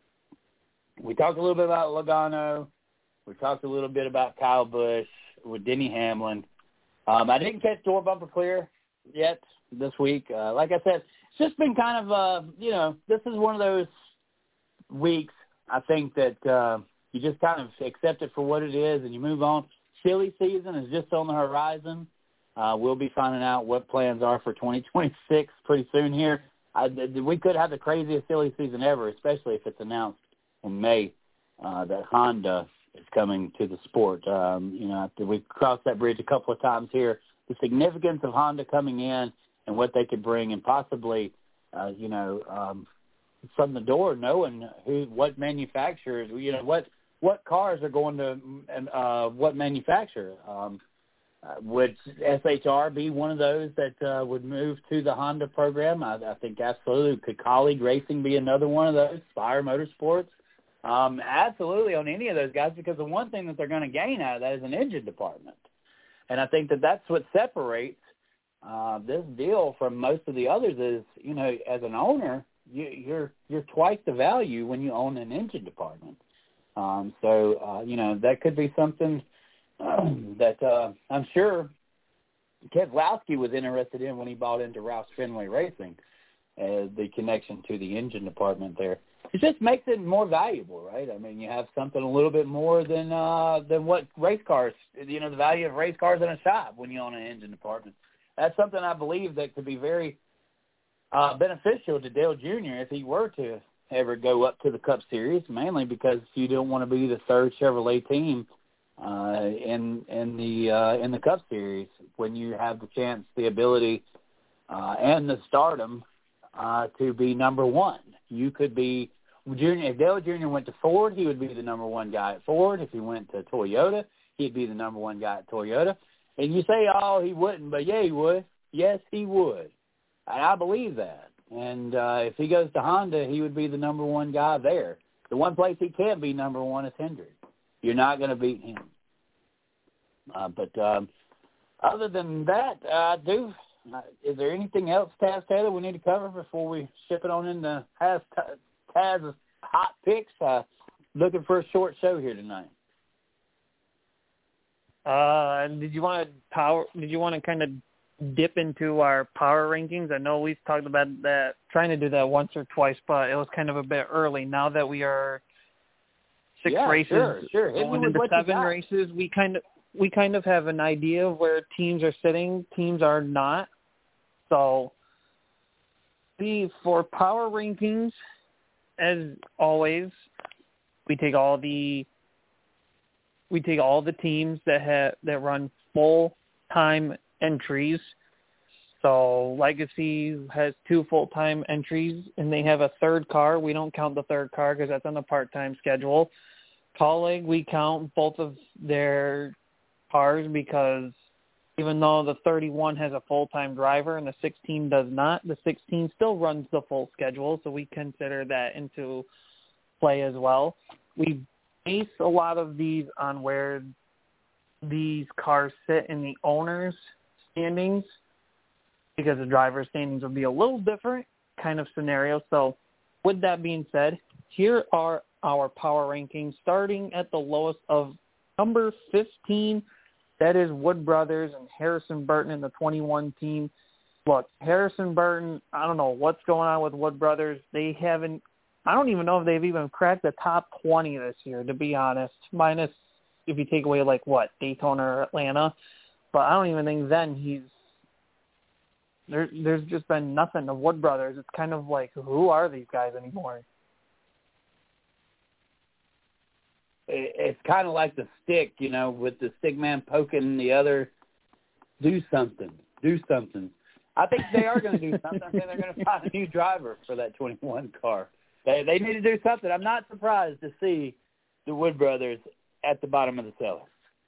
we talked a little bit about Logano. We talked a little bit about Kyle Busch with Denny Hamlin. Um, I didn't catch Door Bumper Clear yet this week. Uh, like I said, it's just been kind of, uh, you know, this is one of those weeks, I think, that uh, you just kind of accept it for what it is and you move on. Silly season is just on the horizon. Uh, we'll be finding out what plans are for twenty twenty-six pretty soon here. I, we could have the craziest silly season ever, especially if it's announced in May uh, that Honda is coming to the sport. Um, you know, we've crossed that bridge a couple of times here. The significance of Honda coming in and what they could bring, and possibly, uh, you know, um, from the door, knowing who, what manufacturers, you know, what what cars are going to, uh, what manufacturer. Um, uh, would S H R be one of those that uh, would move to the Honda program? I, I think absolutely. Could Colleague Racing be another one of those? Spire Motorsports? Um, absolutely on any of those guys, because the one thing that they're going to gain out of that is an engine department. And I think that that's what separates uh, this deal from most of the others is, you know, as an owner, you, you're you're twice the value when you own an engine department. Um, so, uh, you know, that could be something uh, that uh, I'm sure Keselowski was interested in when he bought into Roush Fenway Racing, uh, the connection to the engine department there. It just makes it more valuable, right? I mean, you have something a little bit more than uh, than what race cars, you know, the value of race cars in a shop when you own an engine department. That's something I believe that could be very uh, beneficial to Dale Junior if he were to ever go up to the Cup Series, mainly because you don't want to be the third Chevrolet team uh, in in the uh, in the Cup Series when you have the chance, the ability uh, and the stardom uh, to be number one. You could be Junior. If Dale Junior went to Ford, he would be the number one guy at Ford. If he went to Toyota, he'd be the number one guy at Toyota. And you say, oh, he wouldn't, but yeah, he would. Yes, he would. And I believe that. And uh, if he goes to Honda, he would be the number one guy there. The one place he can't be number one is Hendrick. You're not going to beat him. Uh, but um, other than that, uh, do uh, is there anything else, Taz Taylor, we need to cover before we ship it on into Taz, Taz's hot picks? Uh, looking for a short show here tonight. Uh, did you want to power? Did you want to kind of dip into our power rankings? I know we've talked about that, trying to do that once or twice, but it was kind of a bit early. Now that we are six yeah, races, sure, sure. going into seven races, we kind of we kind of have an idea of where teams are sitting, teams are not. So, the for power rankings, as always, we take all the we take all the teams that have that run full time entries. So Legacy has two full-time entries, and they have a third car. We don't count the third car because that's on the part-time schedule. Colleague, we count both of their cars because even though the thirty-one has a full-time driver and the sixteen does not, the sixteen still runs the full schedule, so we consider that into play as well. We base a lot of these on where these cars sit in the owner's standings, because the driver's standings will be a little different kind of scenario. So with that being said, here are our power rankings, starting at the lowest of number fifteen. That is Wood Brothers and Harrison Burton in the twenty-one team. Look, Harrison Burton, I don't know what's going on with Wood Brothers. They haven't, I don't even know if they've even cracked the top twenty this year, to be honest, minus if you take away, like, what, Daytona or Atlanta. But I don't even think then he's there. There's just been nothing of Wood Brothers. It's kind of like, who are these guys anymore? It's kind of like the stick, you know, with the stick man poking the other. Do something. Do something. I think they are going to do something. I think they're going to find a new driver for that twenty-one car. They they need to do something. I'm not surprised to see the Wood Brothers at the bottom of the cellar.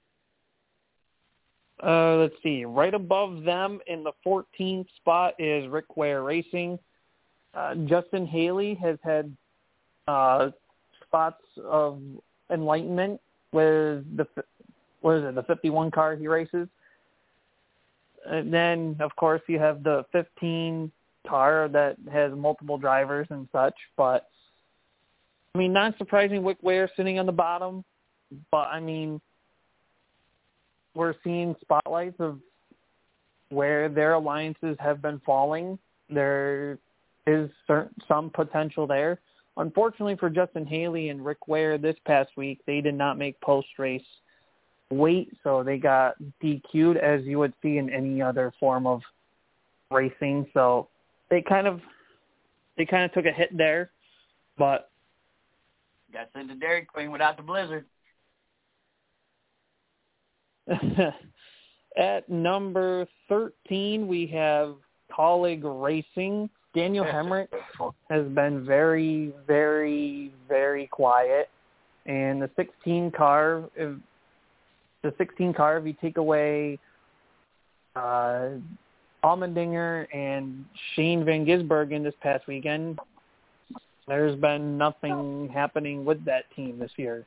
Uh, let's see. Right above them in the fourteenth spot is Rick Ware Racing. Uh, Justin Haley has had uh, spots of enlightenment with the what is it, the fifty-one car he races. And then, of course, you have the fifteen car that has multiple drivers and such. But, I mean, not surprising Rick Ware sitting on the bottom. But, I mean, we're seeing spotlights of where their alliances have been falling. There is certain, some potential there. Unfortunately for Justin Haley and Rick Ware this past week, they did not make post-race weight, so they got D Q'd, as you would see in any other form of racing. So they kind of they kind of took a hit there, but got sent to Dairy Queen without the blizzard. At number thirteen, we have Colleague Racing. Daniel Hemrick has been very, very, very quiet. And the sixteen car, if, the sixteen car, if you take away uh, Allmendinger and Shane Van Gisbergen this past weekend, there's been nothing happening with that team this year.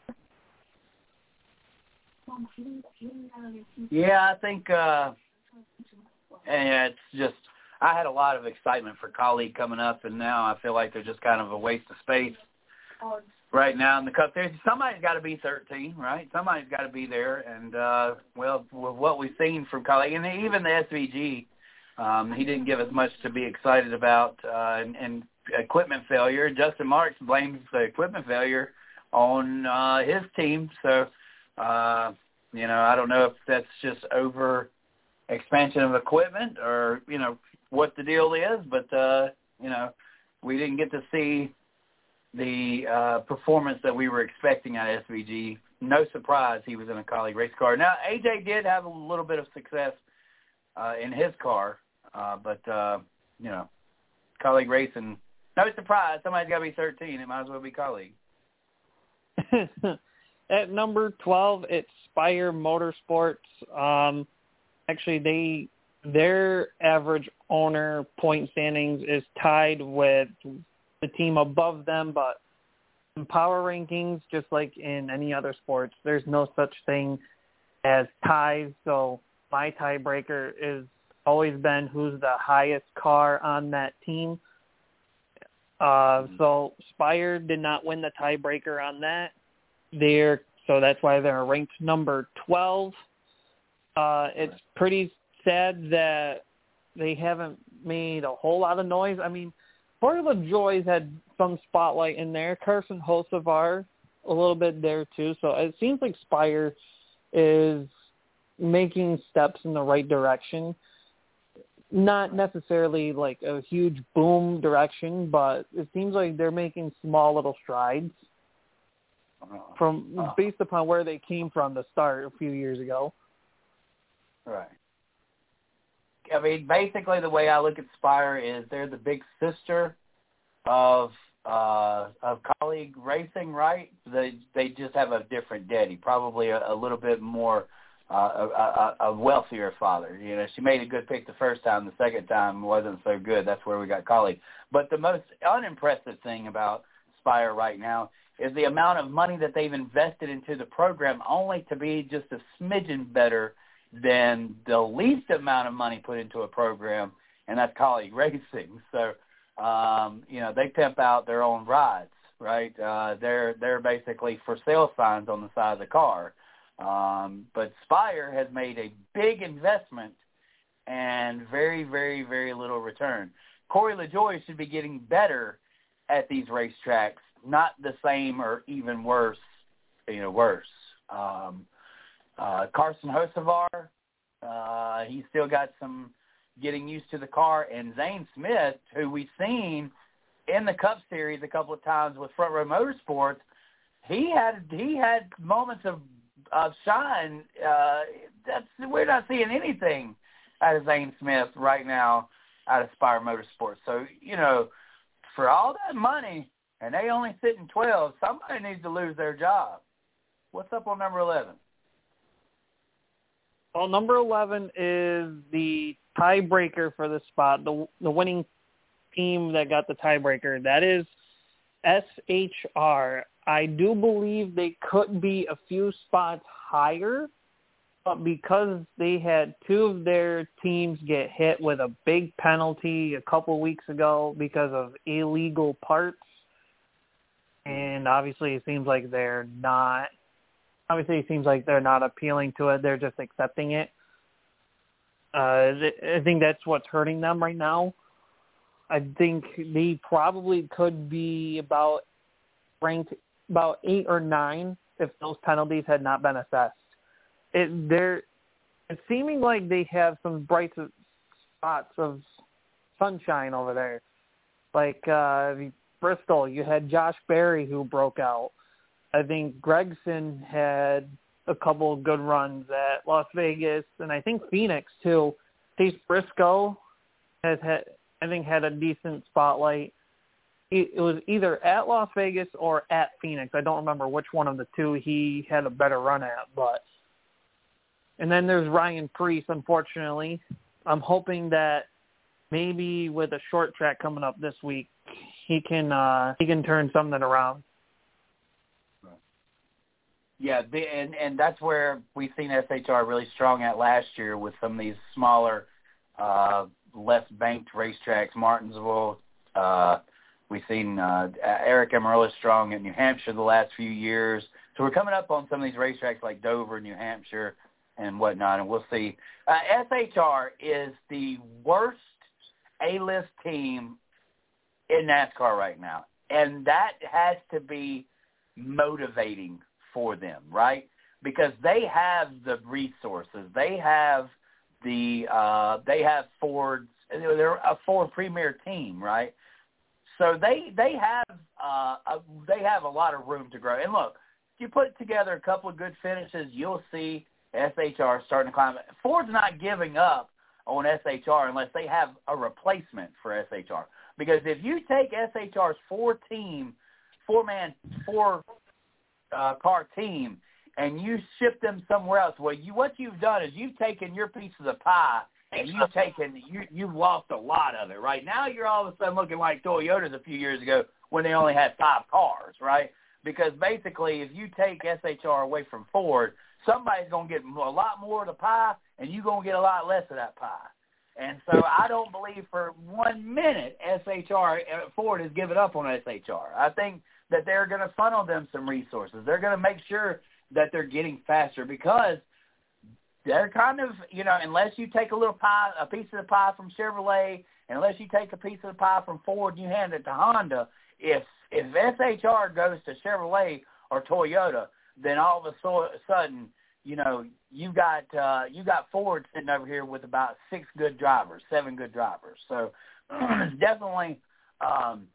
Yeah, I think uh, and it's just I had a lot of excitement for Colleague coming up, and now I feel like they're just kind of a waste of space right now in the Cup Series. Somebody's got to be thirteen, right? Somebody's got to be there, and uh, well, with what we've seen from Colleague, and even the S V G, um, he didn't give us much to be excited about, uh, and, and equipment failure. Justin Marks blames the equipment failure on uh, his team, so. Uh, you know, I don't know if that's just over expansion of equipment or, you know, what the deal is, but, uh, you know, we didn't get to see the uh, performance that we were expecting at S V G. No surprise he was in a Colleague race car. Now, A J did have a little bit of success uh, in his car, Uh, but, uh, you know, Colleague Racing, no surprise, somebody's got to be thirteen. It might as well be Colleague. At number twelve, it's Spire Motorsports. Um, actually, they their average owner point standings is tied with the team above them, but in power rankings, just like in any other sports, there's no such thing as ties. So my tiebreaker is always been who's the highest car on that team. Uh, so Spire did not win the tiebreaker on that. They're so that's why they're ranked number twelve. Uh, it's pretty sad that they haven't made a whole lot of noise. I mean, Formula Joy's had some spotlight in there. Carson Hocevar, a little bit there too. So it seems like Spire is making steps in the right direction. Not necessarily like a huge boom direction, but it seems like they're making small little strides from based upon where they came from to start a few years ago. Right. I mean, basically the way I look at Spire is they're the big sister of uh, of Colleague Racing, right? They they just have a different daddy, probably a, a little bit more uh, a, a, a wealthier father. You know, she made a good pick the first time. The second time wasn't so good. That's where we got Colleague. But the most unimpressive thing about Spire right now is the amount of money that they've invested into the program, only to be just a smidgen better than the least amount of money put into a program, and that's Colleague Racing. So, um, you know, they pimp out their own rides, right? Uh, they're they're basically for sale signs on the side of the car. Um, but Spire has made a big investment and very, very, very little return. Corey LaJoie should be getting better at these racetracks, not the same or even worse, you know, worse. Um, uh, Carson Hocevar, uh, he's still got some getting used to the car. And Zane Smith, who we've seen in the Cup Series a couple of times with Front Row Motorsports, he had he had moments of of shine. Uh, that's we're not seeing anything out of Zane Smith right now out of Spire Motorsports. So, you know, for all that money, and they only sit in twelve, somebody needs to lose their job. What's up on number eleven? Well, number eleven is the tiebreaker for the spot, the the winning team that got the tiebreaker. That is S H R. I do believe they could be a few spots higher, but because they had two of their teams get hit with a big penalty a couple weeks ago because of illegal parts, and obviously it seems like they're not obviously it seems like they're not appealing to it. They're just accepting it. Uh, I think that's what's hurting them right now. I think they probably could be about ranked about eight or nine if those penalties had not been assessed. It they're it's seeming like they have some bright spots of sunshine over there. Like uh, Bristol, you had Josh Berry who broke out. I think Gregson had a couple of good runs at Las Vegas, and I think Phoenix too. Chase Briscoe has had, I think, had a decent spotlight. It was either at Las Vegas or at Phoenix. I don't remember which one of the two he had a better run at, but. And then there's Ryan Preece, unfortunately. I'm hoping that maybe with a short track coming up this week, he can uh, he can turn something around. Yeah, the, and, and that's where we've seen S H R really strong at last year with some of these smaller, uh, less banked racetracks. Martinsville, uh, we've seen uh, Eric Amarillo strong in New Hampshire the last few years. So we're coming up on some of these racetracks like Dover, New Hampshire, and whatnot, and we'll see. Uh, S H R is the worst A-list team in NASCAR right now, and that has to be motivating for them, right? Because they have the resources, they have the uh, they have Ford's. They're a Ford Premier team, right? So they they have uh, a, they have a lot of room to grow. And look, if you put together a couple of good finishes, you'll see S H R starting to climb. Ford's not giving up on S H R unless they have a replacement for S H R. Because if you take S H R's four-team, four-man, four uh, car team, and you ship them somewhere else, well, you what you've done is you've taken your piece of the pie and you've taken you you've lost a lot of it. Right now, you're all of a sudden looking like Toyotas a few years ago when they only had five cars, right? Because basically, if you take S H R away from Ford, somebody's going to get a lot more of the pie, and you're going to get a lot less of that pie. And so I don't believe for one minute S H R, Ford has given up on S H R. I think that they're going to funnel them some resources. They're going to make sure that they're getting faster because they're kind of, you know, unless you take a little pie, a piece of the pie from Chevrolet, and unless you take a piece of the pie from Ford and you hand it to Honda, if if S H R goes to Chevrolet or Toyota, then all of a so- sudden, you know, you got uh, you got Ford sitting over here with about six good drivers, seven good drivers. So it's definitely um,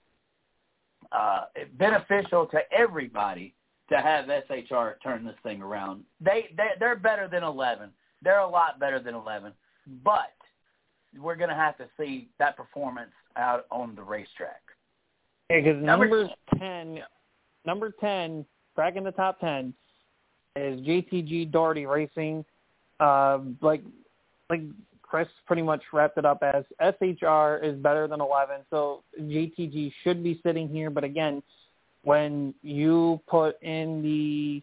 uh, beneficial to everybody to have S H R turn this thing around. They, they they're better than eleven. They're a lot better than eleven, but we're going to have to see that performance out on the racetrack. Yeah, because number ten, number ten, back in the top ten, is J T G Doherty Racing. Uh, like, like Chris pretty much wrapped it up as S H R is better than eleven, so J T G should be sitting here. But again, when you put in the,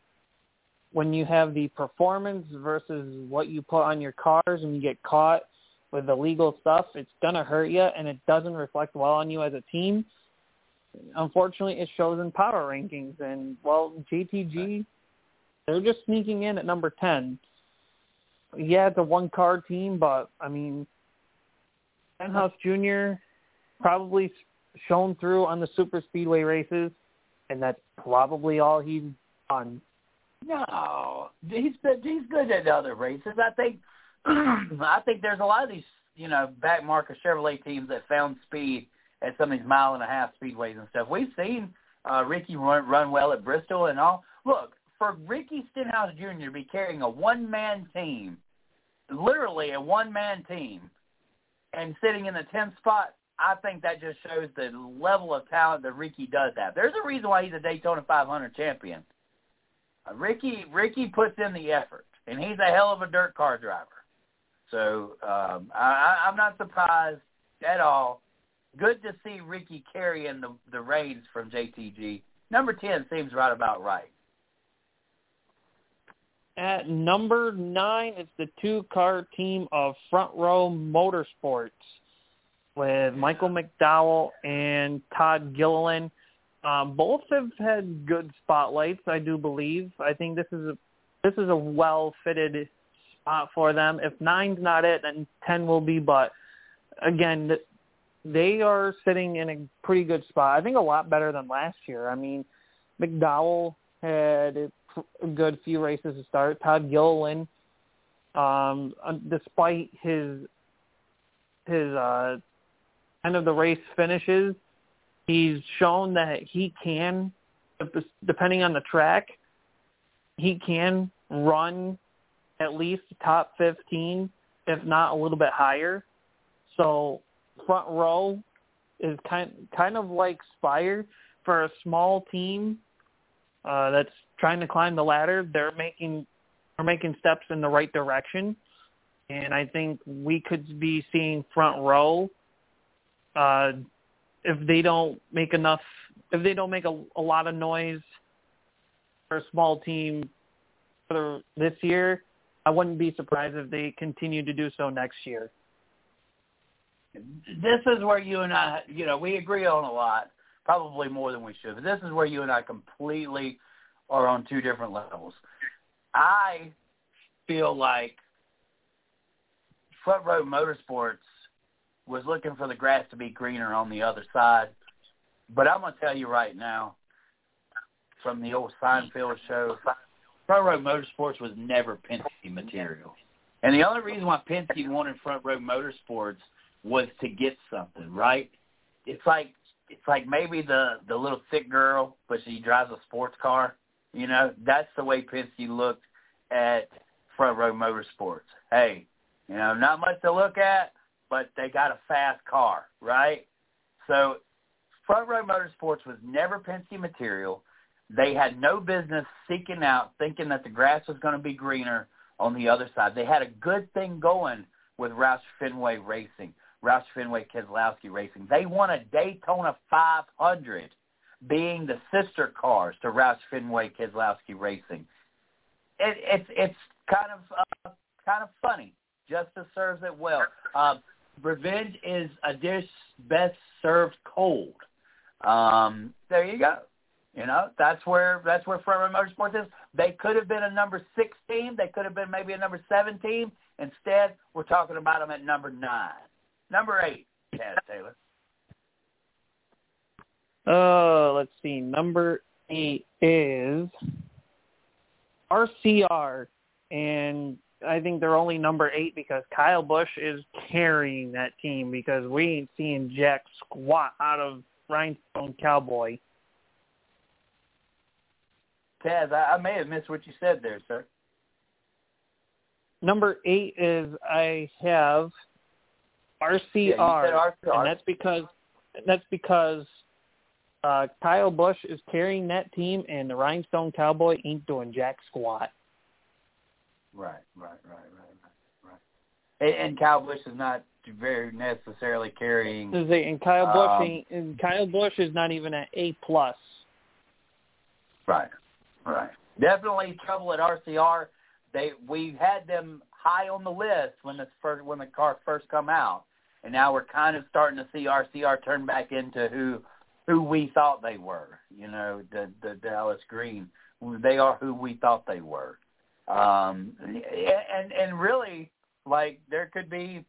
when you have the performance versus what you put on your cars and you get caught with illegal stuff, it's going to hurt you, and it doesn't reflect well on you as a team. Unfortunately, it shows in power rankings. And, well, J T G, they're just sneaking in at number ten. Yeah, it's a one-car team, but, I mean, Stenhouse Junior probably shown through on the super speedway races, and that's probably all he's done. No, he's he's good at other races. I think I think there's a lot of these, you know, back marker Chevrolet teams that found speed at some of these mile and a half speedways and stuff. We've seen uh, Ricky run, run well at Bristol and all. Look, for Ricky Stenhouse Junior to be carrying a one-man team, literally a one-man team, and sitting in the tenth spot, I think that just shows the level of talent that Ricky does have. There's a reason why he's a Daytona five hundred champion. Uh, Ricky Ricky puts in the effort, and he's a hell of a dirt car driver. So um, I, I'm not surprised at all. Good to see Ricky carrying the, the reins from J T G. Number ten seems right about right. At number nine, it's the two-car team of Front Row Motorsports with Michael McDowell and Todd Gilliland. Um, both have had good spotlights, I do believe. I think this is a this is a well-fitted spot for them. If nine's not it, then ten will be. But again, they are sitting in a pretty good spot. I think a lot better than last year. I mean, McDowell had a good few races to start. Todd Gilliland, um, despite his his uh, end of the race finishes, he's shown that he can, depending on the track, he can run at least top fifteen, if not a little bit higher. So Front Row is kind kind of like Spire for a small team uh, that's trying to climb the ladder. They're making they're making steps in the right direction, and I think we could be seeing Front Row. Uh, if they don't make enough, if they don't make a, a lot of noise for a small team for this year, I wouldn't be surprised if they continue to do so next year. This is where you and I, you know, we agree on a lot, probably more than we should, but this is where you and I completely are on two different levels. I feel like Front Row Motorsports was looking for the grass to be greener on the other side. But I'm going to tell you right now, from the old Seinfeld show, Front Row Motorsports was never Penske material. And the only reason why Penske wanted Front Row Motorsports was to get something, right? It's like it's like maybe the, the little thick girl, but she drives a sports car. You know, that's the way Penske looked at Front Row Motorsports. Hey, You know, not much to look at, but they got a fast car, right? So Front Row Motorsports was never Penske material. They had no business seeking out, thinking that the grass was going to be greener on the other side. They had a good thing going with Roush Fenway Racing, Roush Fenway Keselowski Racing. They won a Daytona five hundred, being the sister cars to Roush Fenway Keselowski Racing. It, it's it's kind of uh, kind of funny. Justice serves it well. Uh, revenge is a dish best served cold. Um, there you go. You know, that's where that's where Front Row Motorsports is. They could have been a number six team. They could have been maybe a number seven team. Instead, we're talking about them at number nine. Number eight, Chad Taylor. Uh, let's see. Number eight is R C R, and I think they're only number eight because Kyle Busch is carrying that team because we ain't seeing jack squat out of Rhinestone Cowboy. Taz, I, I may have missed what you said there, sir. Number eight is I have R C R, yeah, you said R C R. and that's because that's because uh, Kyle Busch is carrying that team, and the Rhinestone Cowboy ain't doing jack squat. Right, right, right, right, right. And, and Kyle Busch is not very necessarily carrying. And Kyle Busch um, ain't, and Kyle Busch is not even at A plus. Right, right. Definitely trouble at R C R. They we had them high on the list when the first when the car first come out, and now we're kind of starting to see R C R turn back into who who we thought they were. You know, the the Dallas Green. They are who we thought they were. Um, and and really, like there could be,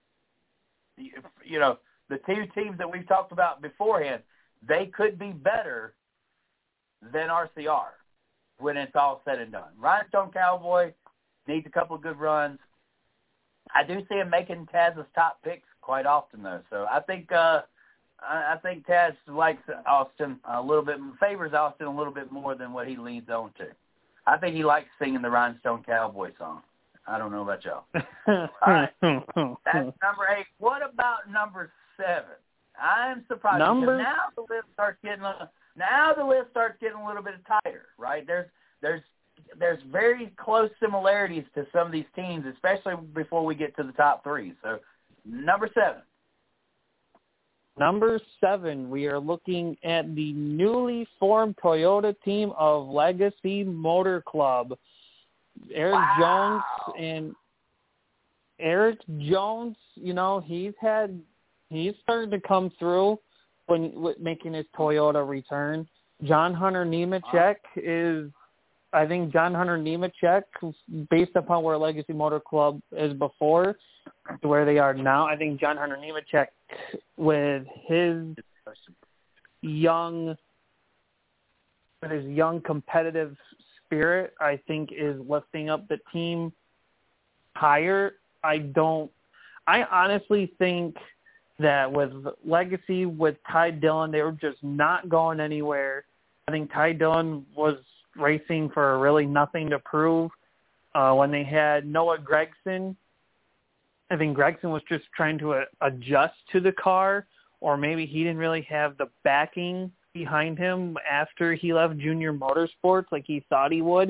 you know, the two teams that we've talked about beforehand. They could be better than R C R when it's all said and done. Rhinestone Cowboy needs a couple of good runs. I do see him making Taz's top picks quite often, though. So I think uh, I think Taz likes Austin a little bit, favors Austin a little bit more than what he leads on to. I think he likes singing the Rhinestone Cowboy song. I don't know about y'all. All right, that's number eight. What about number seven? I'm surprised number... because now the list starts getting a, now the list starts getting a little bit tighter, right? There's there's there's very close similarities to some of these teams, especially before we get to the top three. So number seven. Number seven, we are looking at the newly formed Toyota team of Legacy Motor Club. Eric wow. Jones and Eric Jones, you know, he's had he's starting to come through when with making his Toyota return. John Hunter Nemechek is, I think John Hunter Nemechek, based upon where Legacy Motor Club is before to where they are now, I think John Hunter Nemechek, with his young, with his young competitive spirit, I think is lifting up the team higher. I don't, I honestly think that with Legacy, with Ty Dillon, they were just not going anywhere. I think Ty Dillon was racing for really nothing to prove. Uh, when they had Noah Gragson, I think Gragson was just trying to uh, adjust to the car, or maybe he didn't really have the backing behind him after he left Junior Motorsports like he thought he would.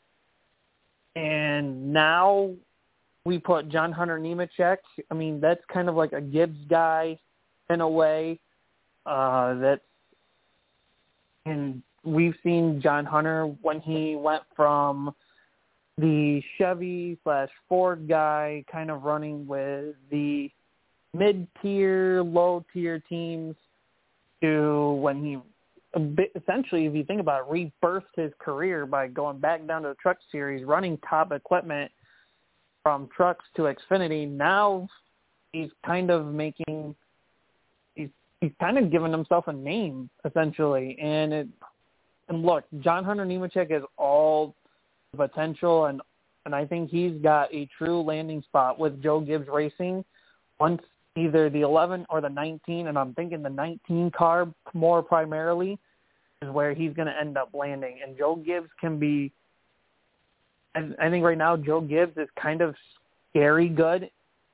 And now we put John Hunter Nemechek. I mean, that's kind of like a Gibbs guy in a way. Uh, that's, and we've seen John Hunter when he went from the Chevy slash Ford guy kind of running with the mid-tier, low-tier teams to when he essentially, if you think about it, rebirthed his career by going back down to the truck series, running top equipment from trucks to Xfinity. Now he's kind of making, he's, he's kind of given himself a name, essentially. And it, and look, John Hunter Nemechek has all the potential, and, and I think he's got a true landing spot with Joe Gibbs Racing once either the eleven or the nineteen, and I'm thinking the nineteen car more primarily is where he's going to end up landing. And Joe Gibbs can be, and I think right now Joe Gibbs is kind of scary good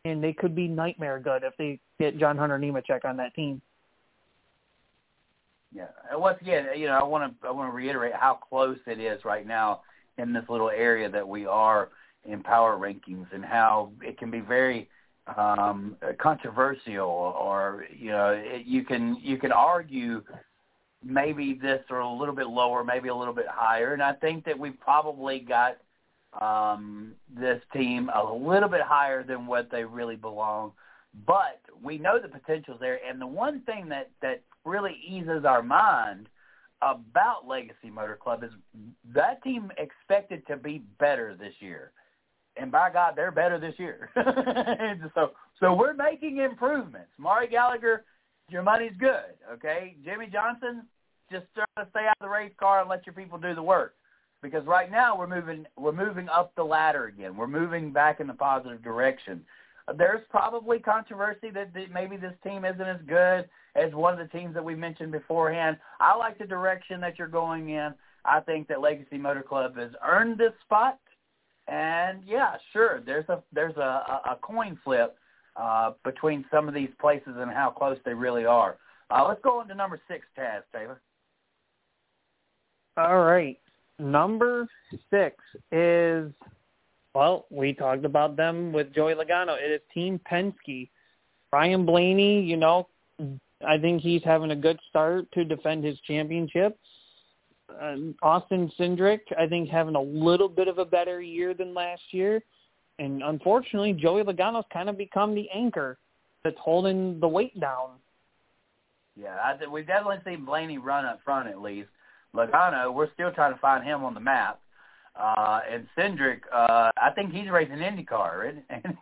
and they could be nightmare good if they get John Hunter Nemechek on that team. Yeah. And once again, you know, I want to I want to reiterate how close it is right now in this little area that we are in power rankings, and how it can be very um, controversial, or you know, it, you can you can argue maybe this or a little bit lower, maybe a little bit higher, and I think that we probably got um, this team a little bit higher than what they really belong. But we know the potential's there, and the one thing that, that really eases our mind about Legacy Motor Club is that team expected to be better this year. And by God, they're better this year. so so we're making improvements. Maury Gallagher, your money's good, okay? Jimmy Johnson, just try to stay out of the race car and let your people do the work. Because right now we're moving we're moving up the ladder again. We're moving back in the positive direction. There's probably controversy that maybe this team isn't as good as one of the teams that we mentioned beforehand. I like the direction that you're going in. I think that Legacy Motor Club has earned this spot. And, yeah, sure, there's a there's a, a coin flip uh, between some of these places and how close they really are. Uh, let's go on to number six, Taz, Taylor. All right. Number six is, well, we talked about them with Joey Logano. It is Team Penske. Ryan Blaney, you know, I think he's having a good start to defend his championship. Uh, Austin Cindric, I think, having a little bit of a better year than last year. And unfortunately, Joey Logano's kind of become the anchor that's holding the weight down. Yeah, I th- we've definitely seen Blaney run up front at least. Logano, we're still trying to find him on the map. Uh, and Cindric, uh, I think he's racing IndyCar, isn't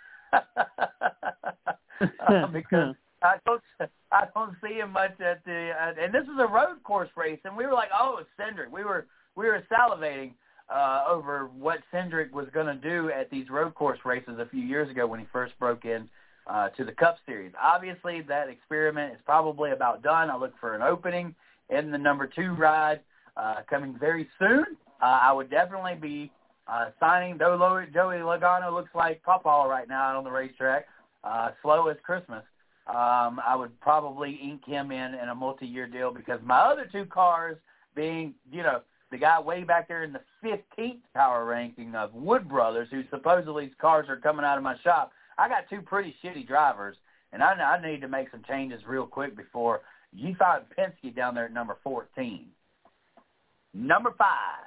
uh, because I don't, I don't see him much at the. Uh, and this is a road course race, and we were like, oh, it's Cindric. We were we were salivating uh, over what Cindric was going to do at these road course races a few years ago when he first broke in uh, to the Cup Series. Obviously, that experiment is probably about done. I look for an opening in the number two ride uh, coming very soon. Uh, I would definitely be uh, signing, though Joey Logano looks like Pawpaw right now out on the racetrack, uh, slow as Christmas. Um, I would probably ink him in in a multi-year deal, because my other two cars being, you know, the guy way back there in the fifteenth power ranking of Wood Brothers, who supposedly his cars are coming out of my shop. I got two pretty shitty drivers, and I, I need to make some changes real quick before you find Penske down there at number fourteen. Number five.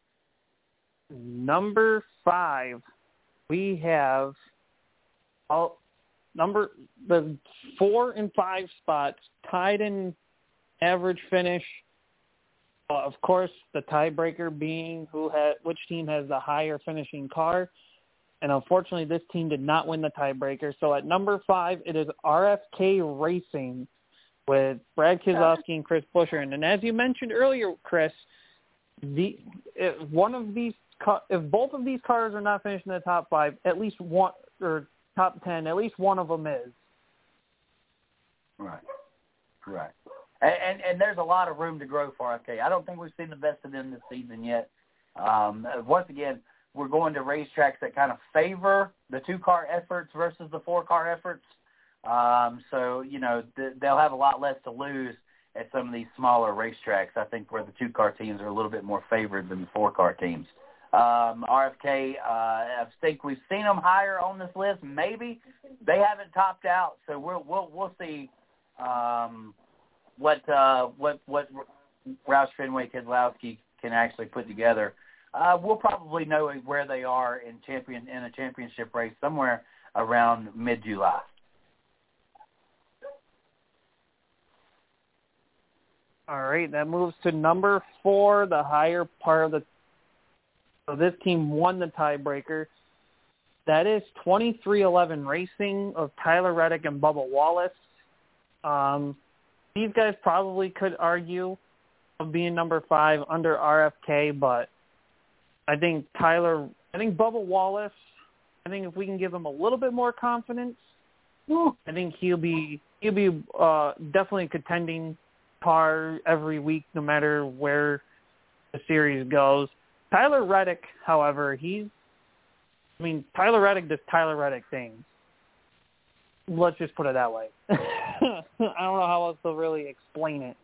Number five, we have all number the four and five spots tied in average finish. Uh, of course, the tiebreaker being who has which team has the higher finishing car. And unfortunately, this team did not win the tiebreaker. So at number five, it is R F K Racing with Brad Keselowski and Chris Buescher. And, and as you mentioned earlier, Chris, the if one of these if both of these cars are not finishing in the top five, at least one or top ten, at least one of them is. Right, right. And, and and there's a lot of room to grow for R F K. I don't think we've seen the best of them this season yet. Um, once again, we're going to racetracks that kind of favor the two-car efforts versus the four-car efforts. Um, so, you know, th- they'll have a lot less to lose at some of these smaller racetracks, I think, where the two-car teams are a little bit more favored than the four-car teams. Um, R F K, uh, I think we've seen them higher on this list. Maybe they haven't topped out, so we'll we'll we'll see um, what uh, what what Roush Fenway Keselowski can actually put together. Uh, we'll probably know where they are in champion in a championship race somewhere around mid-July. All right, that moves to number four, the higher part of the. So this team won the tiebreaker. That is twenty-three eleven Racing of Tyler Reddick and Bubba Wallace. Um, these guys probably could argue of being number five under R F K, but I think Tyler, I think Bubba Wallace, I think if we can give him a little bit more confidence, I think he'll be he'll be uh, definitely contending car every week, no matter where the series goes. Tyler Reddick, however, he's, I mean, Tyler Reddick does Tyler Reddick things. Let's just put it that way. I don't know how else to really explain it.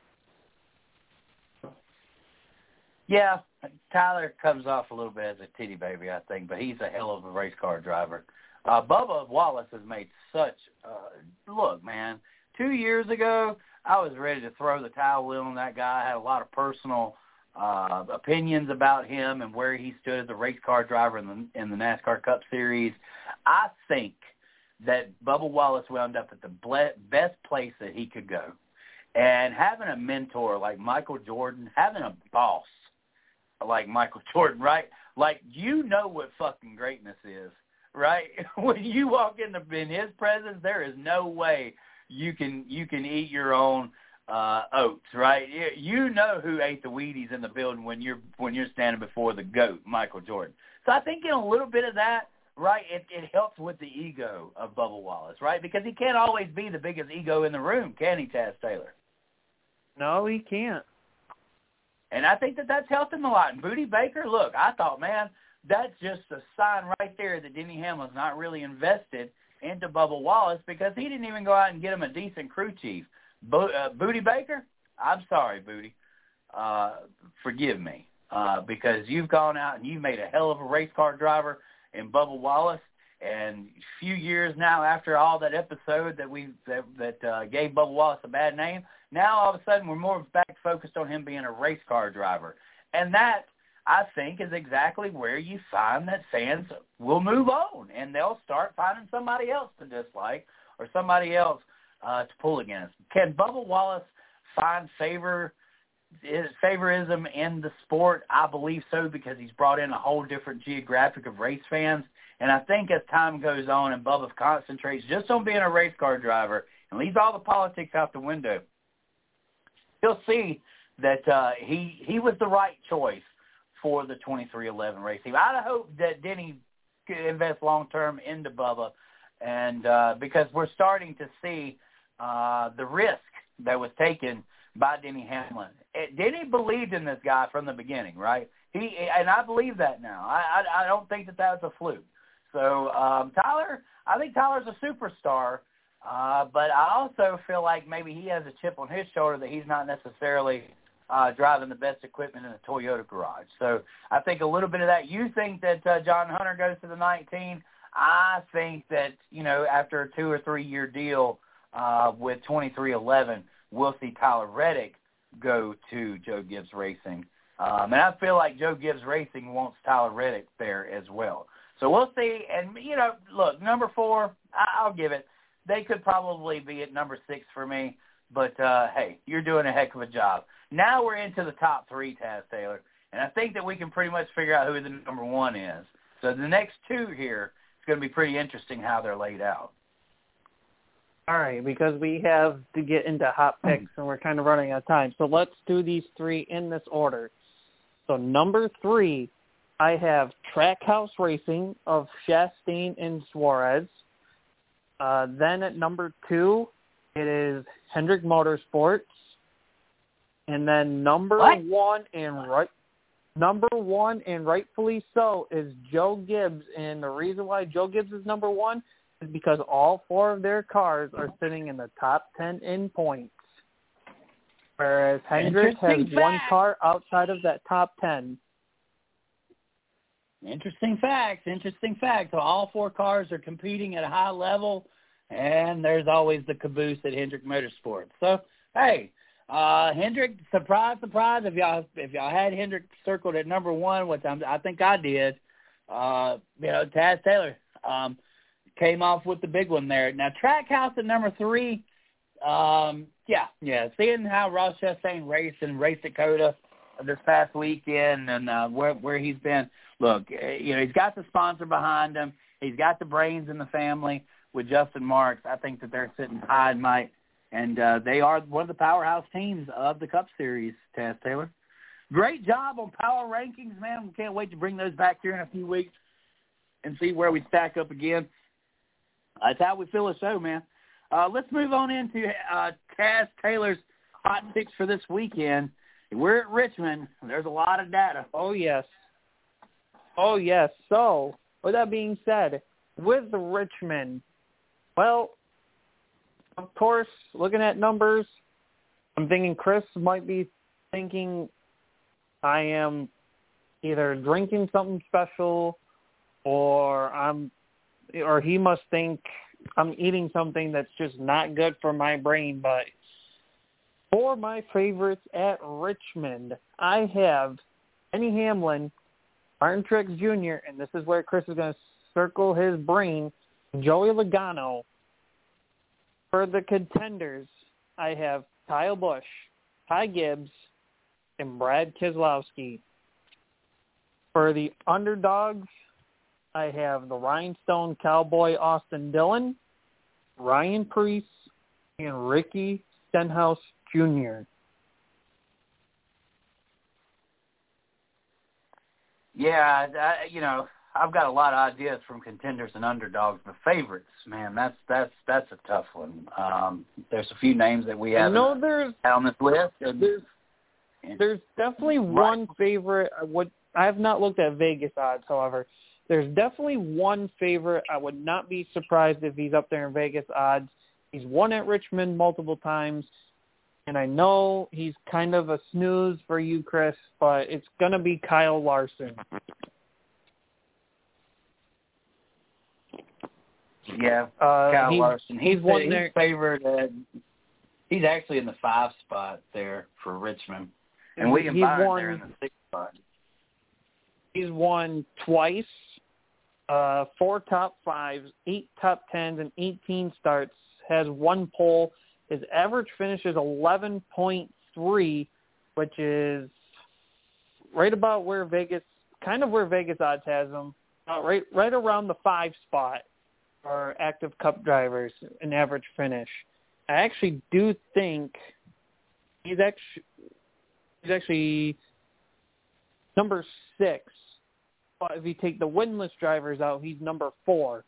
Yeah, Tyler comes off a little bit as a titty baby, I think, but he's a hell of a race car driver. Uh, Bubba Wallace has made such uh, – look, man, two years ago, I was ready to throw the towel in on that guy. I had a lot of personal uh, opinions about him and where he stood as a race car driver in the, in the NASCAR Cup Series. I think that Bubba Wallace wound up at the ble- best place that he could go. And having a mentor like Michael Jordan, having a boss like Michael Jordan, right? Like, you know what fucking greatness is, right? When you walk in, the, in his presence, there is no way you can you can eat your own uh, oats, right? You know who ate the Wheaties in the building when you're when you're standing before the GOAT, Michael Jordan. So I think in a little bit of that, right, it, it helps with the ego of Bubba Wallace, right? Because he can't always be the biggest ego in the room, can he, Taz Taylor? No, he can't. And I think that that's helped him a lot. And Booty Baker, look, I thought, man, that's just a sign right there that Denny Hamlin's not really invested into Bubba Wallace because he didn't even go out and get him a decent crew chief. Bo- uh, Booty Baker, I'm sorry, Booty. Uh, forgive me uh, because you've gone out and you've made a hell of a race car driver in Bubba Wallace. And a few years now after all that episode that we that, that uh, gave Bubba Wallace a bad name, now all of a sudden we're more back focused on him being a race car driver. And that, I think, is exactly where you find that fans will move on, and they'll start finding somebody else to dislike or somebody else uh, to pull against. Can Bubba Wallace find favor is favorism in the sport? I believe so because he's brought in a whole different geographic of race fans. And I think as time goes on and Bubba concentrates just on being a race car driver and leaves all the politics out the window, he'll see that uh, he he was the right choice for the twenty-three eleven race team. I hope that Denny could invest long-term into Bubba, and uh, because we're starting to see uh, the risk that was taken by Denny Hamlin. It, Denny believed in this guy from the beginning, right? He and I believe that now. I, I, I don't think that that was a fluke. So um, Tyler, I think Tyler's a superstar, uh, but I also feel like maybe he has a chip on his shoulder that he's not necessarily uh, driving the best equipment in a Toyota garage. So I think a little bit of that. You think that uh, John Hunter goes to the nineteen. I think that, you know, after a two- or three-year deal uh, with twenty-three eleven, we'll see Tyler Reddick go to Joe Gibbs Racing. Um, and I feel like Joe Gibbs Racing wants Tyler Reddick there as well. So we'll see. And, you know, look, number four, I- I'll give it. They could probably be at number six for me. But, uh, hey, you're doing a heck of a job. Now we're into the top three, Taz Taylor. And I think that we can pretty much figure out who the number one is. So the next two here, it's going to be pretty interesting how they're laid out. All right, because we have to get into hot picks, and we're kind of running out of time. So let's do these three in this order. So number three, I have Trackhouse Racing of Chastain and Suarez. Uh, then at number two, it is Hendrick Motorsports. And then number what? one and right number one and rightfully so is Joe Gibbs. And the reason why Joe Gibbs is number one is because all four of their cars are sitting in the top ten in points. Whereas Hendrick has one car outside of that top ten. Interesting facts, interesting facts. So all four cars are competing at a high level, and there's always the caboose at Hendrick Motorsports. So, hey, uh, Hendrick, surprise, surprise, if y'all if y'all had Hendrick circled at number one, which I'm, I think I did, uh, you know, Taz Taylor um, came off with the big one there. Now, Trackhouse at number three, um, yeah, yeah, seeing how Ross Chastain raced and raced Dakota this past weekend and uh, where where he's been. Look, you know, he's got the sponsor behind him. He's got the brains in the family with Justin Marks. I think that they're sitting high and might, and uh, they are one of the powerhouse teams of the Cup Series, Taz Taylor. Great job on power rankings, man. We can't wait to bring those back here in a few weeks and see where we stack up again. That's how we feel a show, man. Uh, let's move on into uh, Taz Taylor's hot picks for this weekend. We're at Richmond. There's a lot of data. Oh, yes. Oh, yes. So, with that being said, with Richmond, Well, of course, looking at numbers, I'm thinking Chris might be thinking I am either drinking something special or I'm, or he must think I'm eating something that's just not good for my brain. But for my favorites at Richmond, I have Denny Hamlin, Martin Truex Junior, and this is where Chris is going to circle his brain, Joey Logano. For the contenders, I have Kyle Busch, Ty Gibbs, and Brad Keselowski. For the underdogs, I have the Rhinestone Cowboy Austin Dillon, Ryan Preece, and Ricky Stenhouse Junior Yeah, I, you know, I've got a lot of ideas from contenders and underdogs, but favorites, man, that's that's that's a tough one. Um, there's a few names that we have no, there's, on this list. And, there's, there's definitely right. one favorite. What I have not looked at Vegas odds, however. There's definitely one favorite. I would not be surprised if he's up there in Vegas odds. He's won at Richmond multiple times, and I know he's kind of a snooze for you, Chris, but it's going to be Kyle Larson. Yeah, uh, Kyle he's, Larson. He's, he's one he's there. favored. Uh, he's actually in the five spot there for Richmond, and William he's Byron won, there in the six spot. He's won twice, uh, four top fives, eight top tens, and eighteen starts. Has one pole. His average finish is eleven point three, which is right about where Vegas, kind of where Vegas odds has him, uh, right, right around the five spot for active Cup drivers, an average finish. I actually do think he's actually he's actually number six. But if you take the winless drivers out, he's number four.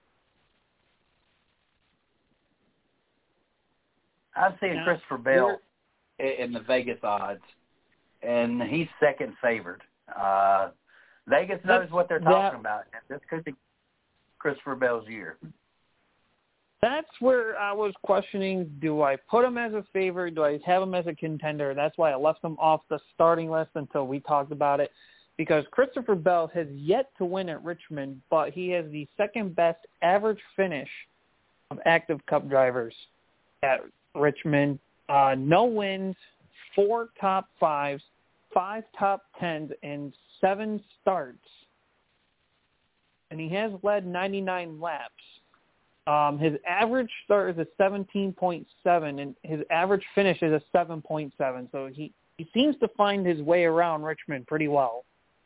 I've seen Now, Christopher Bell in the Vegas odds, and he's second favored. Uh, Vegas knows what they're talking that, about. This could be Christopher Bell's year. That's where I was questioning, do I put him as a favorite? Do I have him as a contender? That's why I left him off the starting list until we talked about it. Because Christopher Bell has yet to win at Richmond, but he has the second best average finish of active Cup drivers at Richmond. Uh, no wins, four top fives, five top tens, and seven starts. And he has led ninety-nine laps. Um, his average start is a seventeen point seven, and his average finish is a seven point seven. So he, he seems to find his way around Richmond pretty well.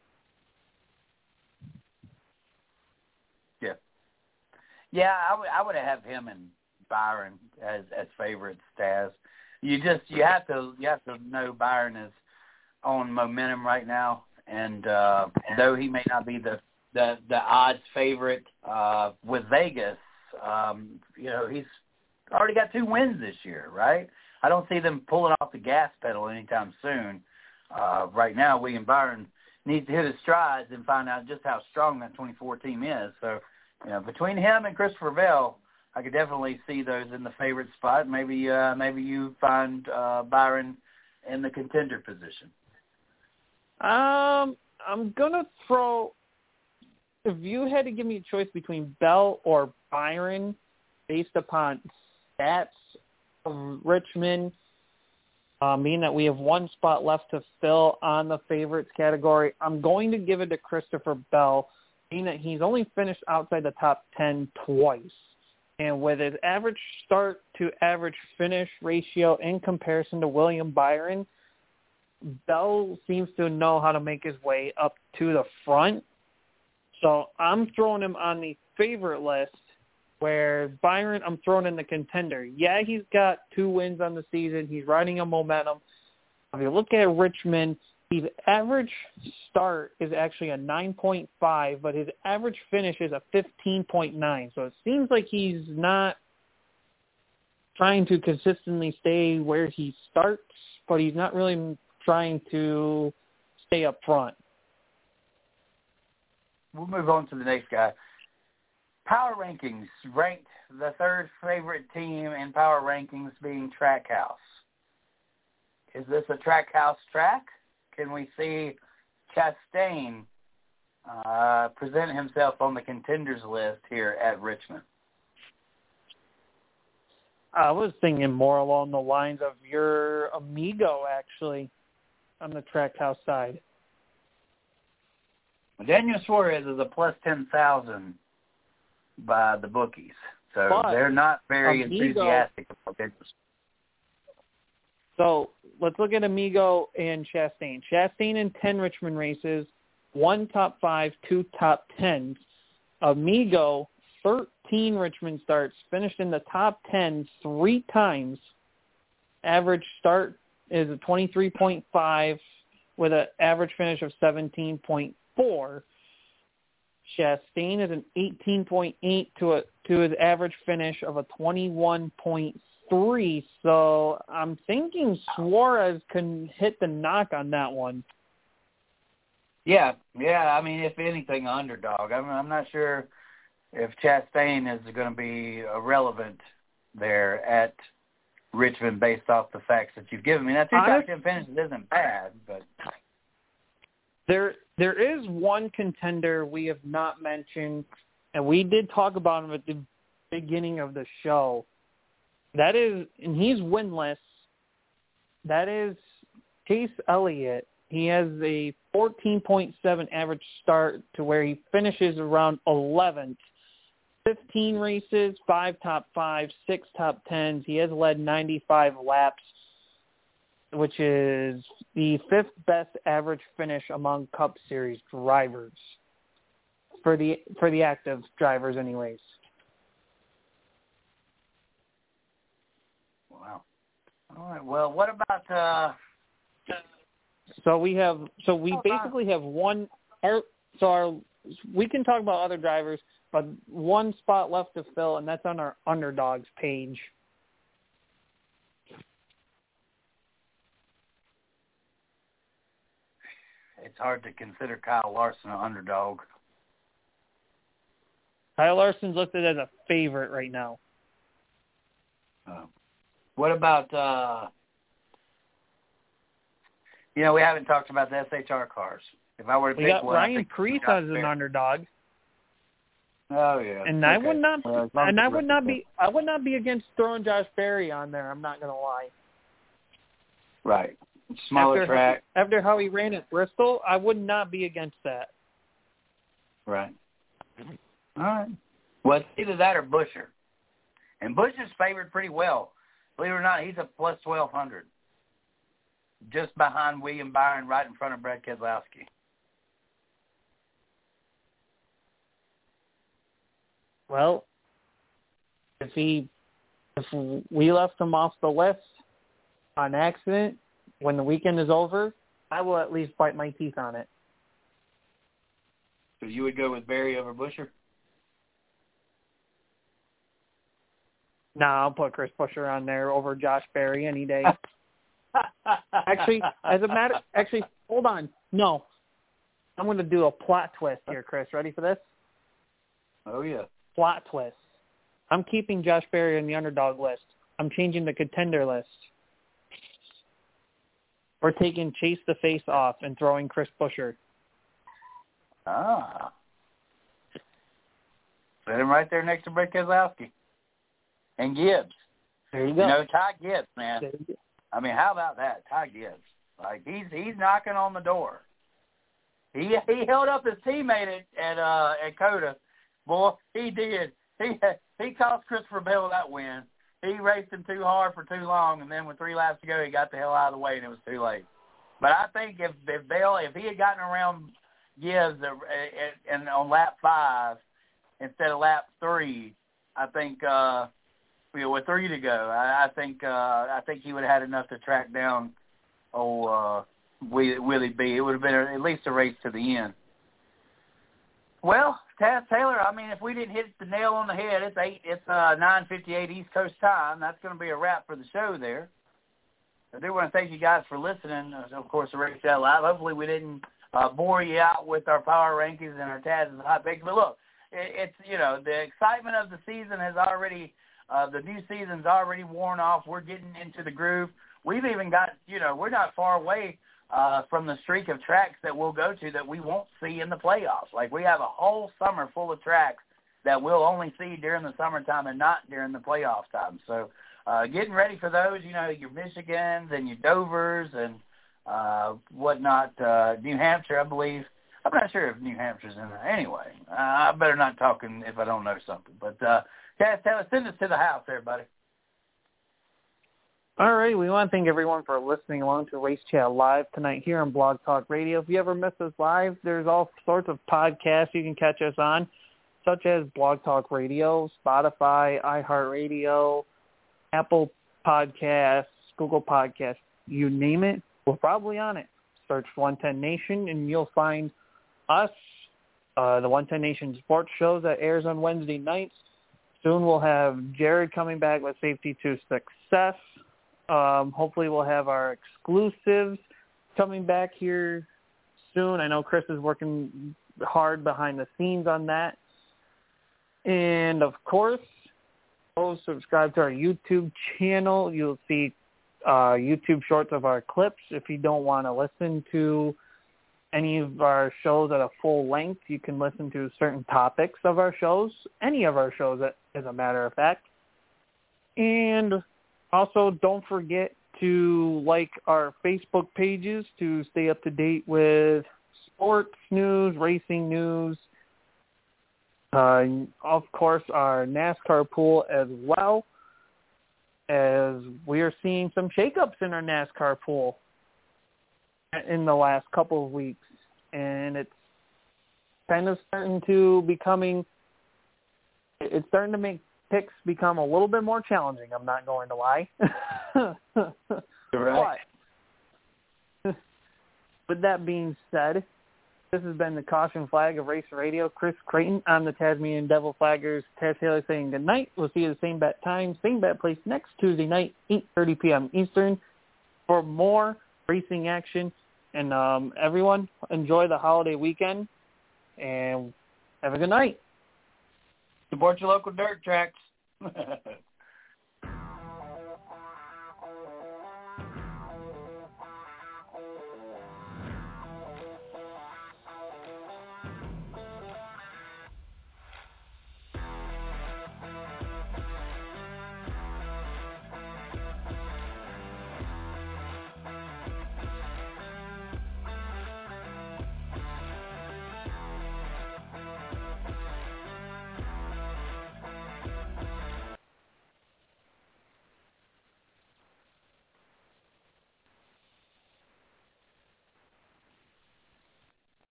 Yeah. Yeah, I would I would have him and Byron as as favorites, Taz. You just you have to you have to know Byron is on momentum right now, and uh, though he may not be the the, the odds favorite uh, with Vegas, um, you know, he's already got two wins this year, right? I don't see them pulling off the gas pedal anytime soon. Uh, right now, William Byron needs to hit his strides and find out just how strong that twenty-four team is. So, you know, between him and Christopher Bell, I could definitely see those in the favorite spot. Maybe uh, maybe you find uh, Byron in the contender position. Um, I'm going to throw – if you had to give me a choice between Bell or Byron based upon stats of Richmond, uh, meaning that we have one spot left to fill on the favorites category, I'm going to give it to Christopher Bell, meaning that he's only finished outside the top ten twice. And with his average start to average finish ratio in comparison to William Byron, Bell seems to know how to make his way up to the front. So I'm throwing him on the favorite list, where Byron, I'm throwing in the contender. Yeah, he's got two wins on the season. He's riding a momentum. If you look at Richmond, his average start is actually a nine point five, but his average finish is a fifteen point nine. So it seems like he's not trying to consistently stay where he starts, but he's not really trying to stay up front. We'll move on to the next guy. Power rankings ranked the third favorite team in power rankings being Trackhouse. Is this a Trackhouse track? Can we see Chastain uh, present himself on the contenders list here at Richmond? I was thinking more along the lines of your amigo, actually, on the Trackhouse side. Daniel Suarez is a plus ten thousand by the bookies, so but they're not very amigo, enthusiastic about it. So let's look at Amigo and Chastain. Chastain in ten Richmond races, one top five, two top tens. Amigo, thirteen Richmond starts, finished in the top ten three times. Average start is a twenty-three point five with an average finish of seventeen point four. Chastain is an eighteen point eight to a to his average finish of a twenty-one point three. So I'm thinking Suarez can hit the knock on that one. Yeah, yeah. I mean, if anything, underdog. I'm, I'm not sure if Chastain is going to be relevant there at Richmond based off the facts that you've given me. Now, two top ten finishes isn't bad, but there there is one contender we have not mentioned, and we did talk about him at the beginning of the show. That is, and he's winless. That is Chase Elliott. He has a fourteen point seven average start to where he finishes around eleventh. fifteen races, five top fives, six top tens. He has led ninety-five laps, which is the fifth best average finish among Cup Series drivers for the for the active drivers, anyways. Wow. All right. Well, what about? Uh... So we have. So we basically have one. Our, so our we can talk about other drivers, but one spot left to fill, and that's on our underdogs page. It's hard to consider Kyle Larson an underdog. Kyle Larson's listed as a favorite right now. Uh, what about, uh, you know, we haven't talked about the S H R cars. If I were to we pick got one, Ryan Preece as an underdog. Oh yeah, and okay. I would not, uh, and I would not be, I would not be against throwing Josh Berry on there. I'm not going to lie. Right, smaller after, track. After how he ran at Bristol, I would not be against that. Right. All right. Well, it's either that or Buescher, and Buescher's favored pretty well. Believe it or not, he's a plus twelve hundred, just behind William Byron, right in front of Brad Keselowski. Well, if he, if we left him off the list on accident when the weekend is over, I will at least bite my teeth on it. So you would go with Berry over Buescher? No, nah, I'll put Chris Buescher on there over Josh Berry any day. actually, as a matter, actually, hold on. No, I'm going to do a plot twist here, Chris. Ready for this? Oh yeah. Plot twist. I'm keeping Josh Berry in the underdog list. I'm changing the contender list. We're taking Chase the Face off and throwing Chris Buescher. Ah. Set him right there next to Brett Keselowski. And Gibbs. There you go. You know, Ty Gibbs, man. I mean, how about that? Ty Gibbs. Like, he's he's knocking on the door. He he held up his teammate at, at, uh, at Coda. Boy, he did. He he cost Christopher Bell that win. He raced him too hard for too long, and then with three laps to go, he got the hell out of the way, and it was too late. But I think if, if Bell, if he had gotten around Gibbs at, at, at, on lap five instead of lap three, I think uh, you know, with three to go, I, I think uh, I think he would have had enough to track down oh uh, Willie B. It would have been at least a race to the end. Well, Taz Taylor, I mean, if we didn't hit the nail on the head, it's eight. It's uh, nine fifty-eight East Coast time. That's going to be a wrap for the show there. I do want to thank you guys for listening. Of course, the Race Chat Live. Hopefully, we didn't uh, bore you out with our power rankings and our Taz's hot picks. But look, it, it's, you know, the excitement of the season has already, uh, the new season's already worn off. We're getting into the groove. We've even got, you know, we're not far away uh, from the streak of tracks that we'll go to that we won't see in the playoffs. Like, we have a whole summer full of tracks that we'll only see during the summertime and not during the playoff time. So uh, getting ready for those, you know, your Michigans and your Dovers and uh, whatnot. Uh, New Hampshire, I believe. I'm not sure if New Hampshire's in there. Anyway, uh, I better not talk if I don't know something. But, uh, Cass, tell us, send us to the house there, buddy. All right, we want to thank everyone for listening along to Race Chat Live tonight here on Blog Talk Radio. If you ever miss us live, there's all sorts of podcasts you can catch us on, such as Blog Talk Radio, Spotify, iHeartRadio, Apple Podcasts, Google Podcasts, you name it, we're probably on it. Search one ten Nation, and you'll find us, uh, the one ten Nation sports show that airs on Wednesday nights. Soon we'll have Jared coming back with Safety to Success. Um, hopefully we'll have our exclusives coming back here soon. I know Chris is working hard behind the scenes on that. And, of course, go subscribe to our YouTube channel. You'll see uh, YouTube shorts of our clips. If you don't want to listen to any of our shows at a full length, you can listen to certain topics of our shows, any of our shows, as a matter of fact. And also, don't forget to like our Facebook pages to stay up to date with sports news, racing news, uh, of course, our NASCAR pool as well, as we are seeing some shakeups in our NASCAR pool in the last couple of weeks. And it's kind of starting to becoming, it's starting to make picks become a little bit more challenging, I'm not going to lie. Right. But with that being said, this has been the Caution Flag of Race Radio. Chris Creighton, I'm the Tasmanian Devil Flaggers. Taz Taylor saying good night. We'll see you at the same bat time, same bat place next Tuesday night, eight thirty p.m. Eastern, for more racing action. And um, everyone, enjoy the holiday weekend, and have a good night. Support your local dirt tracks.